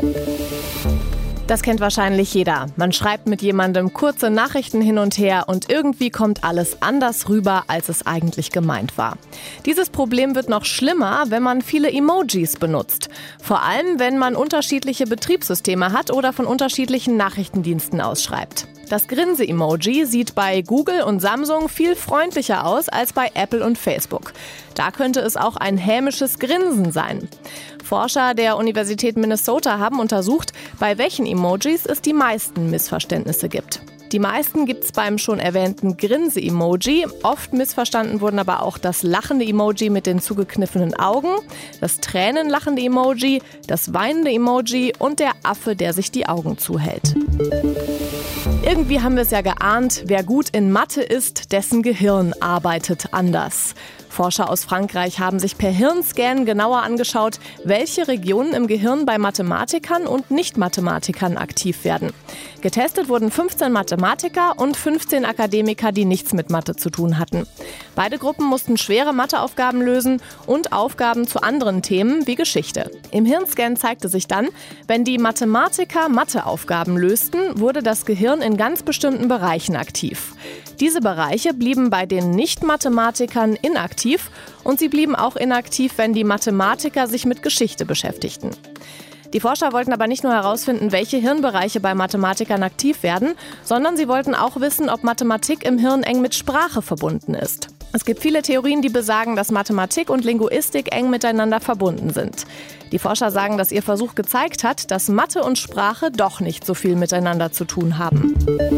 Das kennt wahrscheinlich jeder. Man schreibt mit jemandem kurze Nachrichten hin und her und irgendwie kommt alles anders rüber, als es eigentlich gemeint war. Dieses Problem wird noch schlimmer, wenn man viele Emojis benutzt. Vor allem, wenn man unterschiedliche Betriebssysteme hat oder von unterschiedlichen Nachrichtendiensten ausschreibt. Das Grinse-Emoji sieht bei Google und Samsung viel freundlicher aus als bei Apple und Facebook. Da könnte es auch ein hämisches Grinsen sein. Forscher der Universität Minnesota haben untersucht, bei welchen Emojis es die meisten Missverständnisse gibt. Die meisten gibt es beim schon erwähnten Grinse-Emoji. Oft missverstanden wurden aber auch das lachende Emoji mit den zugekniffenen Augen, das tränenlachende Emoji, das weinende Emoji und der Affe, der sich die Augen zuhält. Irgendwie haben wir es ja geahnt, wer gut in Mathe ist, dessen Gehirn arbeitet anders. Forscher aus Frankreich haben sich per Hirnscan genauer angeschaut, welche Regionen im Gehirn bei Mathematikern und Nicht-Mathematikern aktiv werden. Getestet wurden fünfzehn Mathematiker und fünfzehn Akademiker, die nichts mit Mathe zu tun hatten. Beide Gruppen mussten schwere Matheaufgaben lösen und Aufgaben zu anderen Themen wie Geschichte. Im Hirnscan zeigte sich dann, wenn die Mathematiker Matheaufgaben lösten, wurde das Gehirn in ganz bestimmten Bereichen aktiv. Diese Bereiche blieben bei den Nicht-Mathematikern inaktiv und sie blieben auch inaktiv, wenn die Mathematiker sich mit Geschichte beschäftigten. Die Forscher wollten aber nicht nur herausfinden, welche Hirnbereiche bei Mathematikern aktiv werden, sondern sie wollten auch wissen, ob Mathematik im Hirn eng mit Sprache verbunden ist. Es gibt viele Theorien, die besagen, dass Mathematik und Linguistik eng miteinander verbunden sind. Die Forscher sagen, dass ihr Versuch gezeigt hat, dass Mathe und Sprache doch nicht so viel miteinander zu tun haben.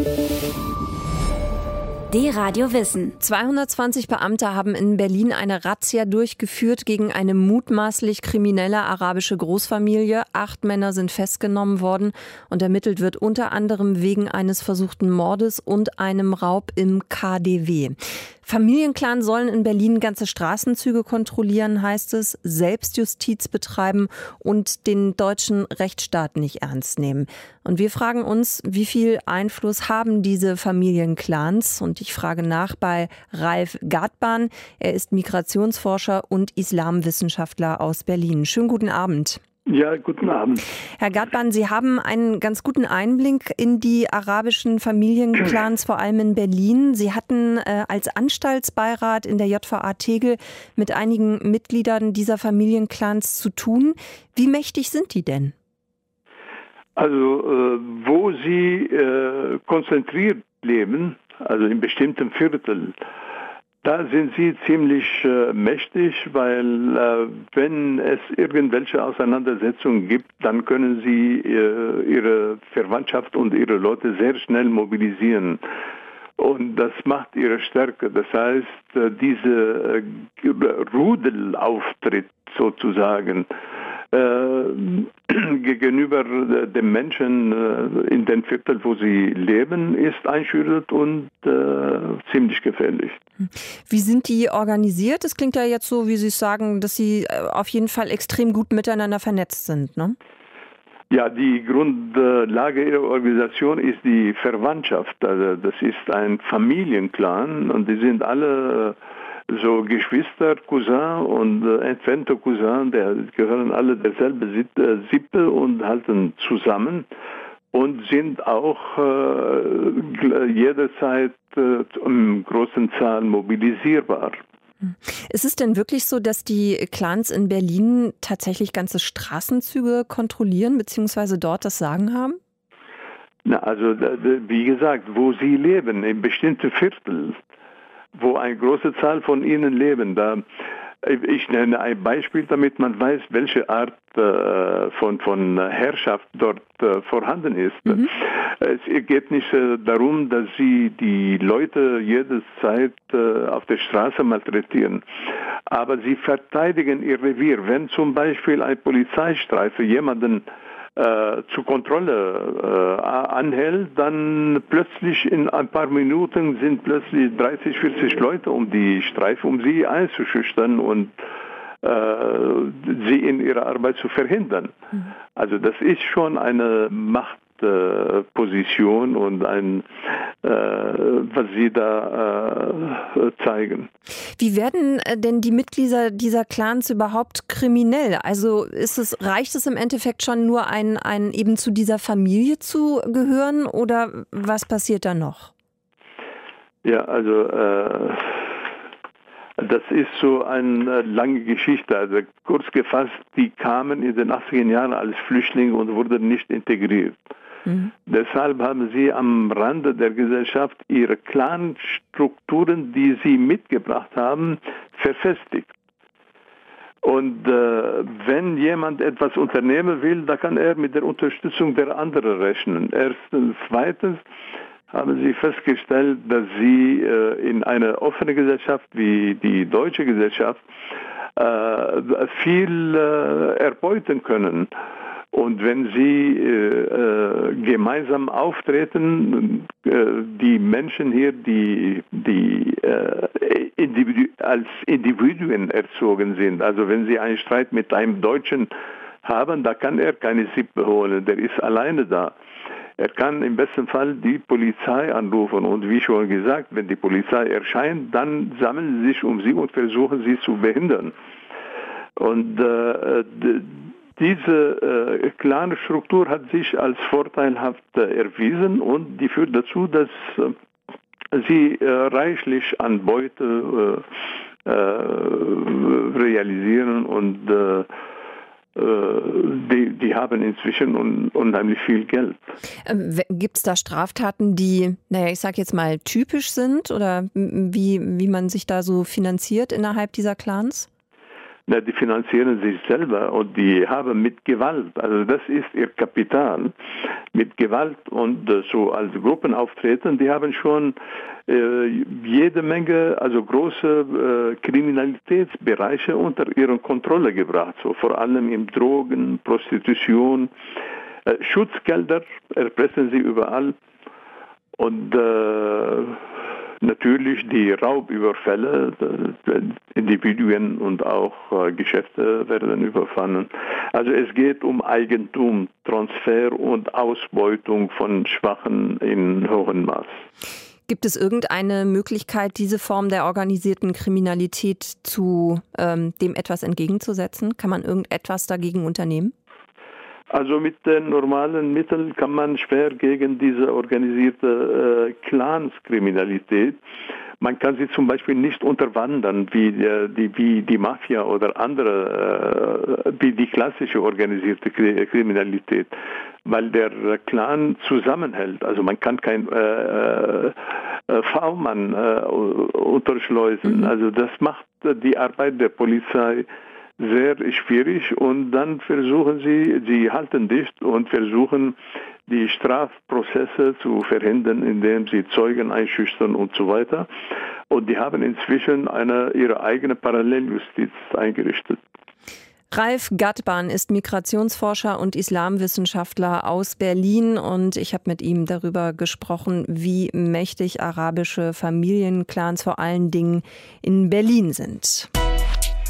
D-Radio Wissen. zweihundertzwanzig Beamte haben in Berlin eine Razzia durchgeführt gegen eine mutmaßlich kriminelle arabische Großfamilie. Acht Männer sind festgenommen worden und ermittelt wird unter anderem wegen eines versuchten Mordes und einem Raub im K D W. Familienclans sollen in Berlin ganze Straßenzüge kontrollieren, heißt es, Selbstjustiz betreiben und den deutschen Rechtsstaat nicht ernst nehmen. Und wir fragen uns, wie viel Einfluss haben diese Familienclans? Und ich frage nach bei Ralf Gartban. Er ist Migrationsforscher und Islamwissenschaftler aus Berlin. Schönen guten Abend. Ja, guten Abend. Herr Gartban, Sie haben einen ganz guten Einblick in die arabischen Familienclans, vor allem in Berlin. Sie hatten äh, als Anstaltsbeirat in der J V A Tegel mit einigen Mitgliedern dieser Familienclans zu tun. Wie mächtig sind die denn? Also, äh, wo sie äh, konzentriert leben, also in bestimmten Vierteln, da sind sie ziemlich äh, mächtig, weil äh, wenn es irgendwelche Auseinandersetzungen gibt, dann können sie äh, ihre Verwandtschaft und ihre Leute sehr schnell mobilisieren. Und das macht ihre Stärke. Das heißt, äh, diese äh, Rudelauftritt sozusagen äh, gegenüber den Menschen äh, in den Vierteln, wo sie leben, ist einschüchtert und äh, ziemlich gefährlich. Wie sind die organisiert? Es klingt ja jetzt so, wie Sie sagen, dass sie auf jeden Fall extrem gut miteinander vernetzt sind, ne? Ja, die Grundlage ihrer Organisation ist die Verwandtschaft. Also das ist ein Familienclan und die sind alle so Geschwister, Cousin und entfernte Cousin, die gehören alle derselbe Sippe und halten zusammen und sind auch äh, jederzeit äh, in großen Zahlen mobilisierbar. Ist es denn wirklich so, dass die Clans in Berlin tatsächlich ganze Straßenzüge kontrollieren bzw. dort das Sagen haben? Na, also wie gesagt, wo sie leben, in bestimmten Vierteln, wo eine große Zahl von ihnen leben, da ich nenne ein Beispiel, damit man weiß, welche Art äh, von, von Herrschaft dort äh, vorhanden ist. Mhm. Es geht nicht äh, darum, dass sie die Leute jederzeit äh, auf der Straße malträtieren, aber sie verteidigen ihr Revier. Wenn zum Beispiel ein Polizeistreife jemanden Äh, zur Kontrolle äh, anhält, dann plötzlich in ein paar Minuten sind plötzlich dreißig, vierzig Leute um die Streife, um sie einzuschüchtern und äh, sie in ihrer Arbeit zu verhindern. Mhm. Also das ist schon eine Machtposition äh, und ein, äh, was sie da äh, zeigen. Wie werden denn die Mitglieder dieser Clans überhaupt kriminell? Also ist es, reicht es im Endeffekt schon nur, ein, ein eben zu dieser Familie zu gehören oder was passiert da noch? Ja, also äh, das ist so eine lange Geschichte. Also kurz gefasst, die kamen in den achtziger Jahren als Flüchtlinge und wurden nicht integriert. Mhm. Deshalb haben sie am Rande der Gesellschaft ihre Clanstrukturen, die sie mitgebracht haben, verfestigt. Und äh, wenn jemand etwas unternehmen will, dann kann er mit der Unterstützung der anderen rechnen. Erstens, zweitens haben sie festgestellt, dass sie äh, in einer offenen Gesellschaft wie die deutsche Gesellschaft äh, viel äh, erbeuten können. Und wenn sie äh, gemeinsam auftreten, äh, die Menschen hier, die, die äh, individu- als Individuen erzogen sind, also wenn sie einen Streit mit einem Deutschen haben, da kann er keine Sippe holen, der ist alleine da. Er kann im besten Fall die Polizei anrufen und wie schon gesagt, wenn die Polizei erscheint, dann sammeln sie sich um sie und versuchen sie zu behindern. Und äh, d- Diese äh, klare Struktur hat sich als vorteilhaft äh, erwiesen und die führt dazu, dass äh, sie äh, reichlich an Beute äh, äh, realisieren und äh, die, die haben inzwischen un, unheimlich viel Geld. Ähm, gibt es da Straftaten, die, naja, ich sag jetzt mal typisch sind oder wie, wie man sich da so finanziert innerhalb dieser Clans? Na, die finanzieren sich selber und die haben mit Gewalt, also das ist ihr Kapital, mit Gewalt und äh, so als Gruppen auftreten, die haben schon äh, jede Menge, also große äh, Kriminalitätsbereiche unter ihre Kontrolle gebracht, so vor allem im Drogen, Prostitution, äh, Schutzgelder erpressen sie überall und äh, natürlich die Raubüberfälle, Individuen und auch äh, Geschäfte werden überfallen. Also es geht um Eigentum, Transfer und Ausbeutung von Schwachen in hohem Maß. Gibt es irgendeine Möglichkeit, diese Form der organisierten Kriminalität zu ähm, dem etwas entgegenzusetzen? Kann man irgendetwas dagegen unternehmen? Also mit den normalen Mitteln kann man schwer gegen diese organisierte äh, Clanskriminalität. Man kann sie zum Beispiel nicht unterwandern wie die, die, wie die Mafia oder andere, äh, wie die klassische organisierte Kriminalität, weil der Clan zusammenhält. Also man kann kein äh, äh, V-Mann äh, unterschleusen. Mhm. Also das macht die Arbeit der Polizei sehr schwierig und dann versuchen sie, sie halten dicht und versuchen die Strafprozesse zu verhindern, indem sie Zeugen einschüchtern und so weiter. Und die haben inzwischen eine, ihre eigene Paralleljustiz eingerichtet. Ralf Gatban ist Migrationsforscher und Islamwissenschaftler aus Berlin und ich habe mit ihm darüber gesprochen, wie mächtig arabische Familienclans vor allen Dingen in Berlin sind.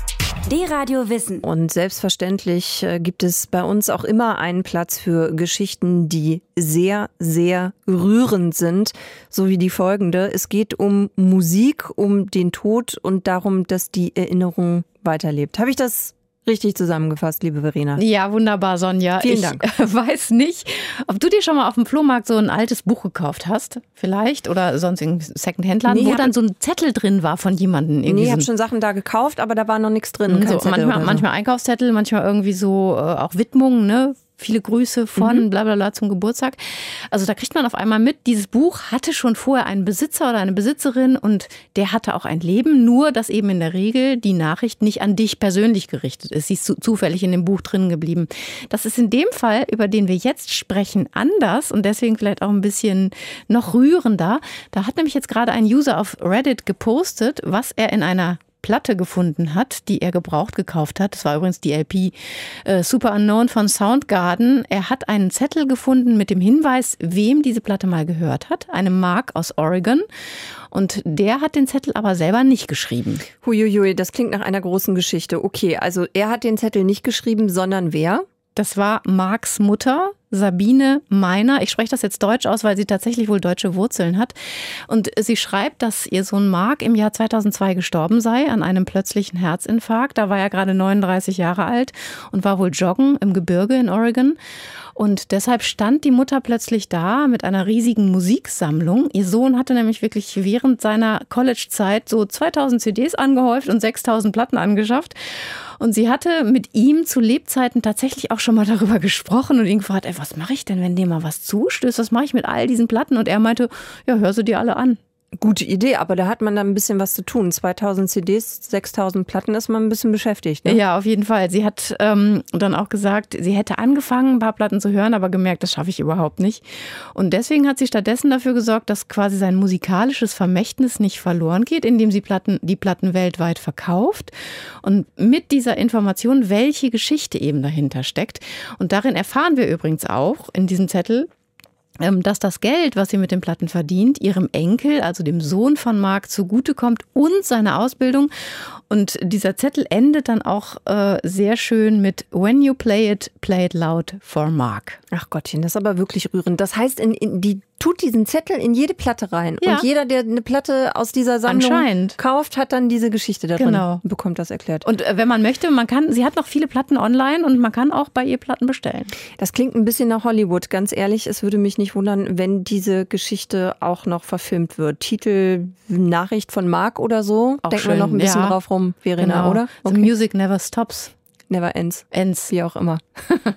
D-Radio Wissen. Und selbstverständlich äh, gibt es bei uns auch immer einen Platz für Geschichten, die sehr, sehr rührend sind, so wie die folgende. Es geht um Musik, um den Tod und darum, dass die Erinnerung weiterlebt. Habe ich das richtig zusammengefasst, liebe Verena? Ja, wunderbar, Sonja. Vielen ich Dank. weiß nicht, ob du dir schon mal auf dem Flohmarkt so ein altes Buch gekauft hast, vielleicht, oder sonst im Secondhand-Laden, Nee, wo hab- dann so ein Zettel drin war von jemandem. Irgendwie Nee, ich so habe ein- schon Sachen da gekauft, aber da war noch nichts drin. Mhm, kein so, Zettel manchmal, oder so. manchmal Einkaufszettel, manchmal irgendwie so äh, auch Widmungen, ne? Viele Grüße von Mhm. bla bla bla zum Geburtstag. Also da kriegt man auf einmal mit, dieses Buch hatte schon vorher einen Besitzer oder eine Besitzerin und der hatte auch ein Leben, nur dass eben in der Regel die Nachricht nicht an dich persönlich gerichtet ist. Sie ist zu, zufällig in dem Buch drin geblieben. Das ist in dem Fall, über den wir jetzt sprechen, anders und deswegen vielleicht auch ein bisschen noch rührender. Da hat nämlich jetzt gerade ein User auf Reddit gepostet, was er in einer Platte gefunden hat, die er gebraucht gekauft hat. Das war übrigens die L P äh, Super Unknown von Soundgarden. Er hat einen Zettel gefunden mit dem Hinweis, wem diese Platte mal gehört hat. Einem Mark aus Oregon. Und der hat den Zettel aber selber nicht geschrieben. Huiuiui, das klingt nach einer großen Geschichte. Okay, also er hat den Zettel nicht geschrieben, sondern wer? Das war Marks Mutter, Sabine Meiner. Ich spreche das jetzt deutsch aus, weil sie tatsächlich wohl deutsche Wurzeln hat. Und sie schreibt, dass ihr Sohn Mark im Jahr zweitausendzwei gestorben sei an einem plötzlichen Herzinfarkt. Da war er gerade neununddreißig Jahre alt und war wohl joggen im Gebirge in Oregon. Und deshalb stand die Mutter plötzlich da mit einer riesigen Musiksammlung. Ihr Sohn hatte nämlich wirklich während seiner College-Zeit so zweitausend C Ds angehäuft und sechstausend Platten angeschafft. Und sie hatte mit ihm zu Lebzeiten tatsächlich auch schon mal darüber gesprochen und ihn gefragt, ey, was mache ich denn, wenn dem mal was zustößt? Was mache ich mit all diesen Platten? Und er meinte, ja, hör sie dir alle an. Gute Idee, aber da hat man dann ein bisschen was zu tun. zweitausend C Ds, sechstausend Platten, ist man ein bisschen beschäftigt. Ne? Ja, auf jeden Fall. Sie hat ähm, dann auch gesagt, sie hätte angefangen, ein paar Platten zu hören, aber gemerkt, das schaffe ich überhaupt nicht. Und deswegen hat sie stattdessen dafür gesorgt, dass quasi sein musikalisches Vermächtnis nicht verloren geht, indem sie Platten, die Platten weltweit verkauft. Und mit dieser Information, welche Geschichte eben dahinter steckt. Und darin erfahren wir übrigens auch in diesem Zettel, dass das Geld, was sie mit den Platten verdient, ihrem Enkel, also dem Sohn von Mark, zugutekommt und seine Ausbildung. Und dieser Zettel endet dann auch äh, sehr schön mit When you play it, play it loud for Mark. Ach Gottchen, das ist aber wirklich rührend. Das heißt, in, in, die tut diesen Zettel in jede Platte rein. Ja. Und jeder, der eine Platte aus dieser Sammlung Anscheinend kauft, hat dann diese Geschichte da drin. Genau. Und bekommt das erklärt. Und äh, wenn man möchte, man kann, sie hat noch viele Platten online und man kann auch bei ihr Platten bestellen. Das klingt ein bisschen nach Hollywood. Ganz ehrlich, es würde mich nicht wundern, wenn diese Geschichte auch noch verfilmt wird. Titel Nachricht von Mark oder so. Auch Denken wir schön, noch ein bisschen ja. drauf rum, Verena, Genau. oder? The music never stops. Never ends. Ends. Wie auch immer.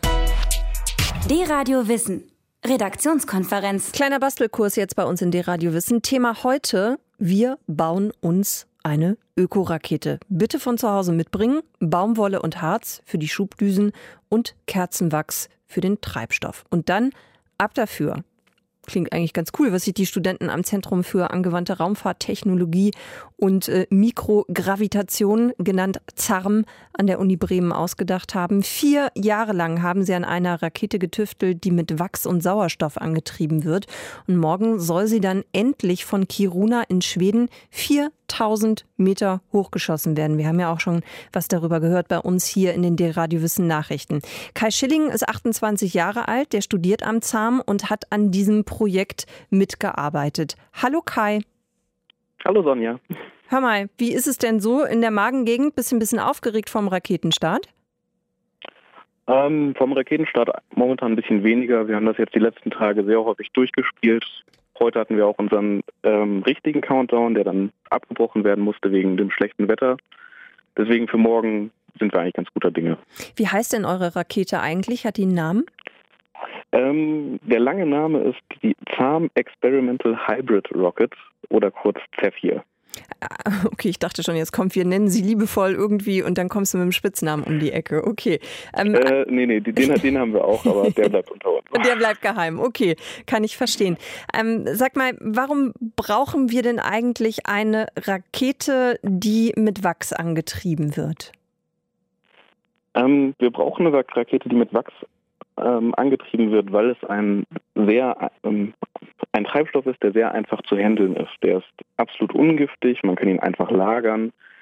D-Radio Wissen. Redaktionskonferenz. Kleiner Bastelkurs jetzt bei uns in D-Radio Wissen. Thema heute, wir bauen uns eine Ökorakete. Bitte von zu Hause mitbringen. Baumwolle und Harz für die Schubdüsen und Kerzenwachs für den Treibstoff. Und dann ab dafür. Klingt eigentlich ganz cool, was sich die Studenten am Zentrum für angewandte Raumfahrttechnologie und äh, Mikrogravitation, genannt ZARM, an der Uni Bremen ausgedacht haben. Vier Jahre lang haben sie an einer Rakete getüftelt, die mit Wachs und Sauerstoff angetrieben wird. Und morgen soll sie dann endlich von Kiruna in Schweden viertausend Meter hochgeschossen werden. Wir haben ja auch schon was darüber gehört bei uns hier in den D-Radio Wissen Nachrichten. Kai Schilling ist achtundzwanzig Jahre alt, der studiert am ZARM und hat an diesem Projekt mitgearbeitet. Hallo Kai. Hallo Sonja. Hör mal, wie ist es denn so in der Magengegend? Bist du ein bisschen aufgeregt vom Raketenstart? Ähm, vom Raketenstart momentan ein bisschen weniger. Wir haben das jetzt die letzten Tage sehr häufig durchgespielt. Heute hatten wir auch unseren ähm, richtigen Countdown, der dann abgebrochen werden musste wegen dem schlechten Wetter. Deswegen für morgen sind wir eigentlich ganz guter Dinge. Wie heißt denn eure Rakete eigentlich? Hat die einen Namen? Ähm, der lange Name ist die ZARM Experimental Hybrid Rocket oder kurz Zephyr. Okay, ich dachte schon, jetzt kommt, wir nennen sie liebevoll irgendwie und dann kommst du mit dem Spitznamen um die Ecke. Okay. Ähm, äh, nee, nee, den, den haben wir auch, aber der bleibt unter uns. Der bleibt geheim. Okay, kann ich verstehen. Ähm, sag mal, warum brauchen wir denn eigentlich eine Rakete, die mit Wachs angetrieben wird? Ähm, wir brauchen eine Rakete, die mit Wachs ähm, angetrieben wird, weil es ein sehr ähm, ein Treibstoff ist, der sehr einfach zu handeln ist. Der ist absolut ungiftig, man kann ihn einfach lagern.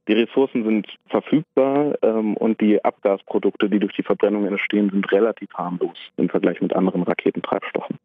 die Ressourcen sind verfügbar ähm, und die Abgasprodukte, die durch die Verbrennung entstehen, sind relativ harmlos im Vergleich mit anderen Raketentreibstoffen.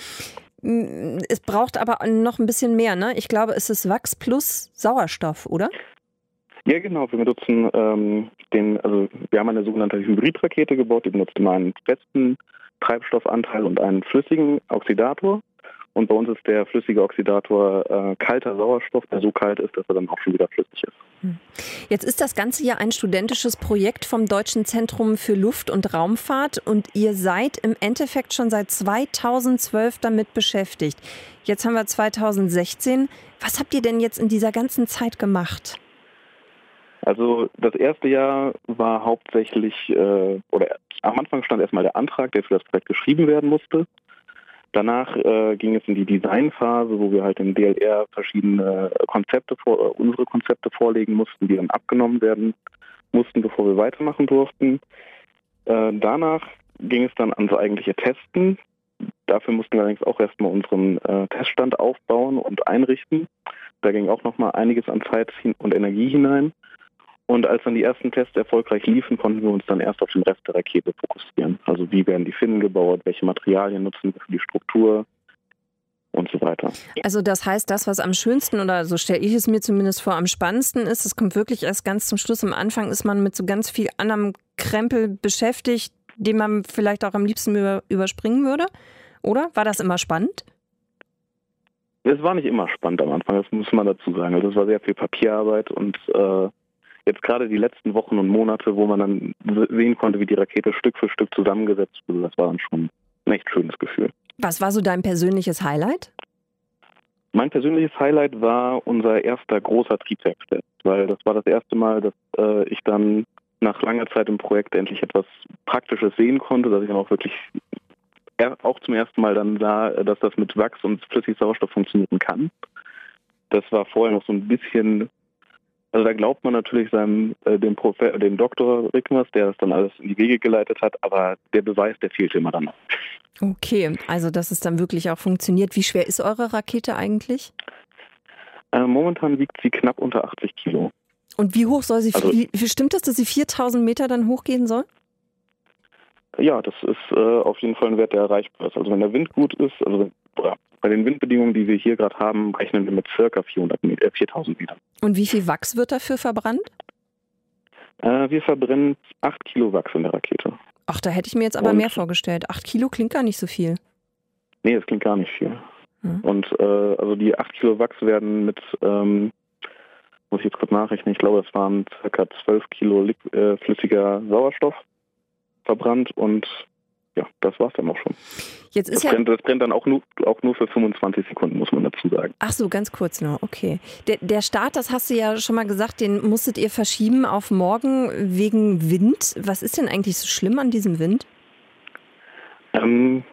Es braucht aber noch ein bisschen mehr, ne? Ich glaube, es ist Wachs plus Sauerstoff, oder? Ja, genau. Wir benutzen ähm, den, also wir haben eine sogenannte Hybridrakete gebaut, die benutzt immer einen festen Treibstoffanteil und einen flüssigen Oxidator. Und bei uns ist der flüssige Oxidator äh, kalter Sauerstoff, der so kalt ist, dass er dann auch schon wieder flüssig ist. Jetzt ist das Ganze ja ein studentisches Projekt vom Deutschen Zentrum für Luft- und Raumfahrt und ihr seid im Endeffekt schon seit zweitausendzwölf damit beschäftigt. Jetzt haben wir zweitausendsechzehn. Was habt ihr denn jetzt in dieser ganzen Zeit gemacht? Also das erste Jahr war hauptsächlich, äh, oder am Anfang stand erstmal der Antrag, der für das Projekt geschrieben werden musste. Danach äh, ging es in die Designphase, wo wir halt im D L R verschiedene Konzepte, vor, unsere Konzepte vorlegen mussten, die dann abgenommen werden mussten, bevor wir weitermachen durften. Äh, danach ging es dann ans eigentliche Testen. Dafür mussten wir allerdings auch erstmal unseren äh, Teststand aufbauen und einrichten. Da ging auch nochmal einiges an Zeit und Energie hinein. Und als dann die ersten Tests erfolgreich liefen, konnten wir uns dann erst auf den Rest der Rakete fokussieren. Also wie werden die Finnen gebaut, welche Materialien nutzen wir für die Struktur und so weiter. Also das heißt, das, was am schönsten oder so stelle ich es mir zumindest vor, am spannendsten ist, es kommt wirklich erst ganz zum Schluss. Am Anfang ist man mit so ganz viel anderem Krempel beschäftigt, den man vielleicht auch am liebsten über, überspringen würde. Oder? War das immer spannend? Es war nicht immer spannend am Anfang, das muss man dazu sagen. Also es war sehr viel Papierarbeit und äh, jetzt gerade die letzten Wochen und Monate, wo man dann sehen konnte, wie die Rakete Stück für Stück zusammengesetzt wurde, das war dann schon ein echt schönes Gefühl. Was war so dein persönliches Highlight? Mein persönliches Highlight war unser erster großer Triebwerkstest, weil das war das erste Mal, dass äh, ich dann nach langer Zeit im Projekt endlich etwas Praktisches sehen konnte, dass ich dann auch wirklich er, auch zum ersten Mal dann sah, dass das mit Wachs und Flüssigsauerstoff funktionieren kann. Das war vorher noch so ein bisschen... Also da glaubt man natürlich seinem, äh, dem, Profe- dem Doktor Rickmers, der das dann alles in die Wege geleitet hat, aber der Beweis, der fehlte immer dann noch. Okay, also dass es dann wirklich auch funktioniert. Wie schwer ist eure Rakete eigentlich? Äh, momentan wiegt sie knapp unter achtzig Kilo. Und wie hoch soll sie, also, wie, wie stimmt das, dass sie viertausend Meter dann hochgehen soll? Ja, das ist äh, auf jeden Fall ein Wert, der erreichbar ist. Also wenn der Wind gut ist, also ja, bei den Windbedingungen, die wir hier gerade haben, rechnen wir mit circa vierhundert Meter, äh, viertausend Metern. Und wie viel Wachs wird dafür verbrannt? Äh, wir verbrennen acht Kilo Wachs in der Rakete. Ach, da hätte ich mir jetzt aber Und, mehr vorgestellt. acht Kilo klingt gar nicht so viel. Nee, das klingt gar nicht viel. Hm. Und äh, also die acht Kilo Wachs werden mit, ähm, muss ich jetzt kurz nachrechnen, ich glaube, es waren circa zwölf Kilo äh, flüssiger Sauerstoff verbrannt und ja, das war's dann auch schon. Jetzt ist das, ja brennt, das brennt dann auch nur, auch nur für fünfundzwanzig Sekunden, muss man dazu sagen. Ach so, ganz kurz noch, okay. Der, der Start, das hast du ja schon mal gesagt, den musstet ihr verschieben auf morgen wegen Wind. Was ist denn eigentlich so schlimm an diesem Wind? Ähm,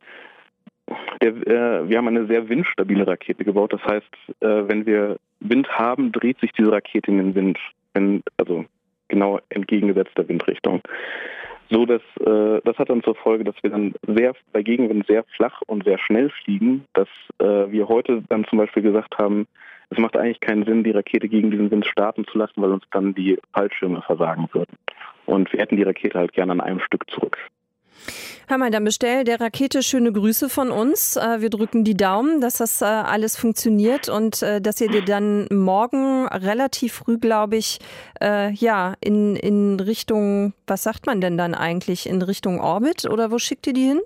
der, äh, wir haben eine sehr windstabile Rakete gebaut. Das heißt, äh, wenn wir Wind haben, dreht sich diese Rakete in den Wind. Wenn, also genau entgegengesetzter Windrichtung. So, dass äh, das hat dann zur Folge, dass wir dann sehr bei Gegenwind sehr flach und sehr schnell fliegen, dass äh, wir heute dann zum Beispiel gesagt haben, es macht eigentlich keinen Sinn, die Rakete gegen diesen Wind starten zu lassen, weil uns dann die Fallschirme versagen würden. Und wir hätten die Rakete halt gerne an einem Stück zurück. Hör mal, dann bestell der Rakete schöne Grüße von uns. Wir drücken die Daumen, dass das alles funktioniert und dass ihr dir dann morgen relativ früh, glaube ich, äh, ja, in, in Richtung, was sagt man denn dann eigentlich, in Richtung Orbit oder wo schickt ihr die hin?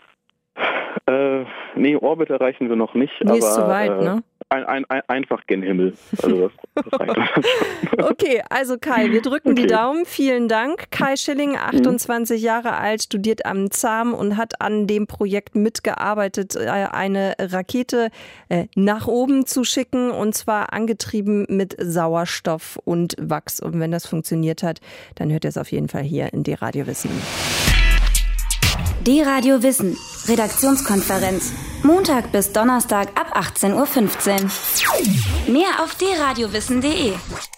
Äh, nee, Orbit erreichen wir noch nicht, nee, aber ist zu weit, äh, ne? ein, ein, ein, einfach gen Himmel. Also das, das reicht schon. Okay, also Kai, wir drücken okay. die Daumen. Vielen Dank. Kai Schilling, achtundzwanzig mhm. Jahre alt, studiert am Z A M und hat an dem Projekt mitgearbeitet, eine Rakete nach oben zu schicken und zwar angetrieben mit Sauerstoff und Wachs. Und wenn das funktioniert hat, dann hört ihr es auf jeden Fall hier in D-Radio Wissen. D-Radio Wissen, Redaktionskonferenz. Montag bis Donnerstag ab achtzehn Uhr fünfzehn. Mehr auf d radio wissen punkt de.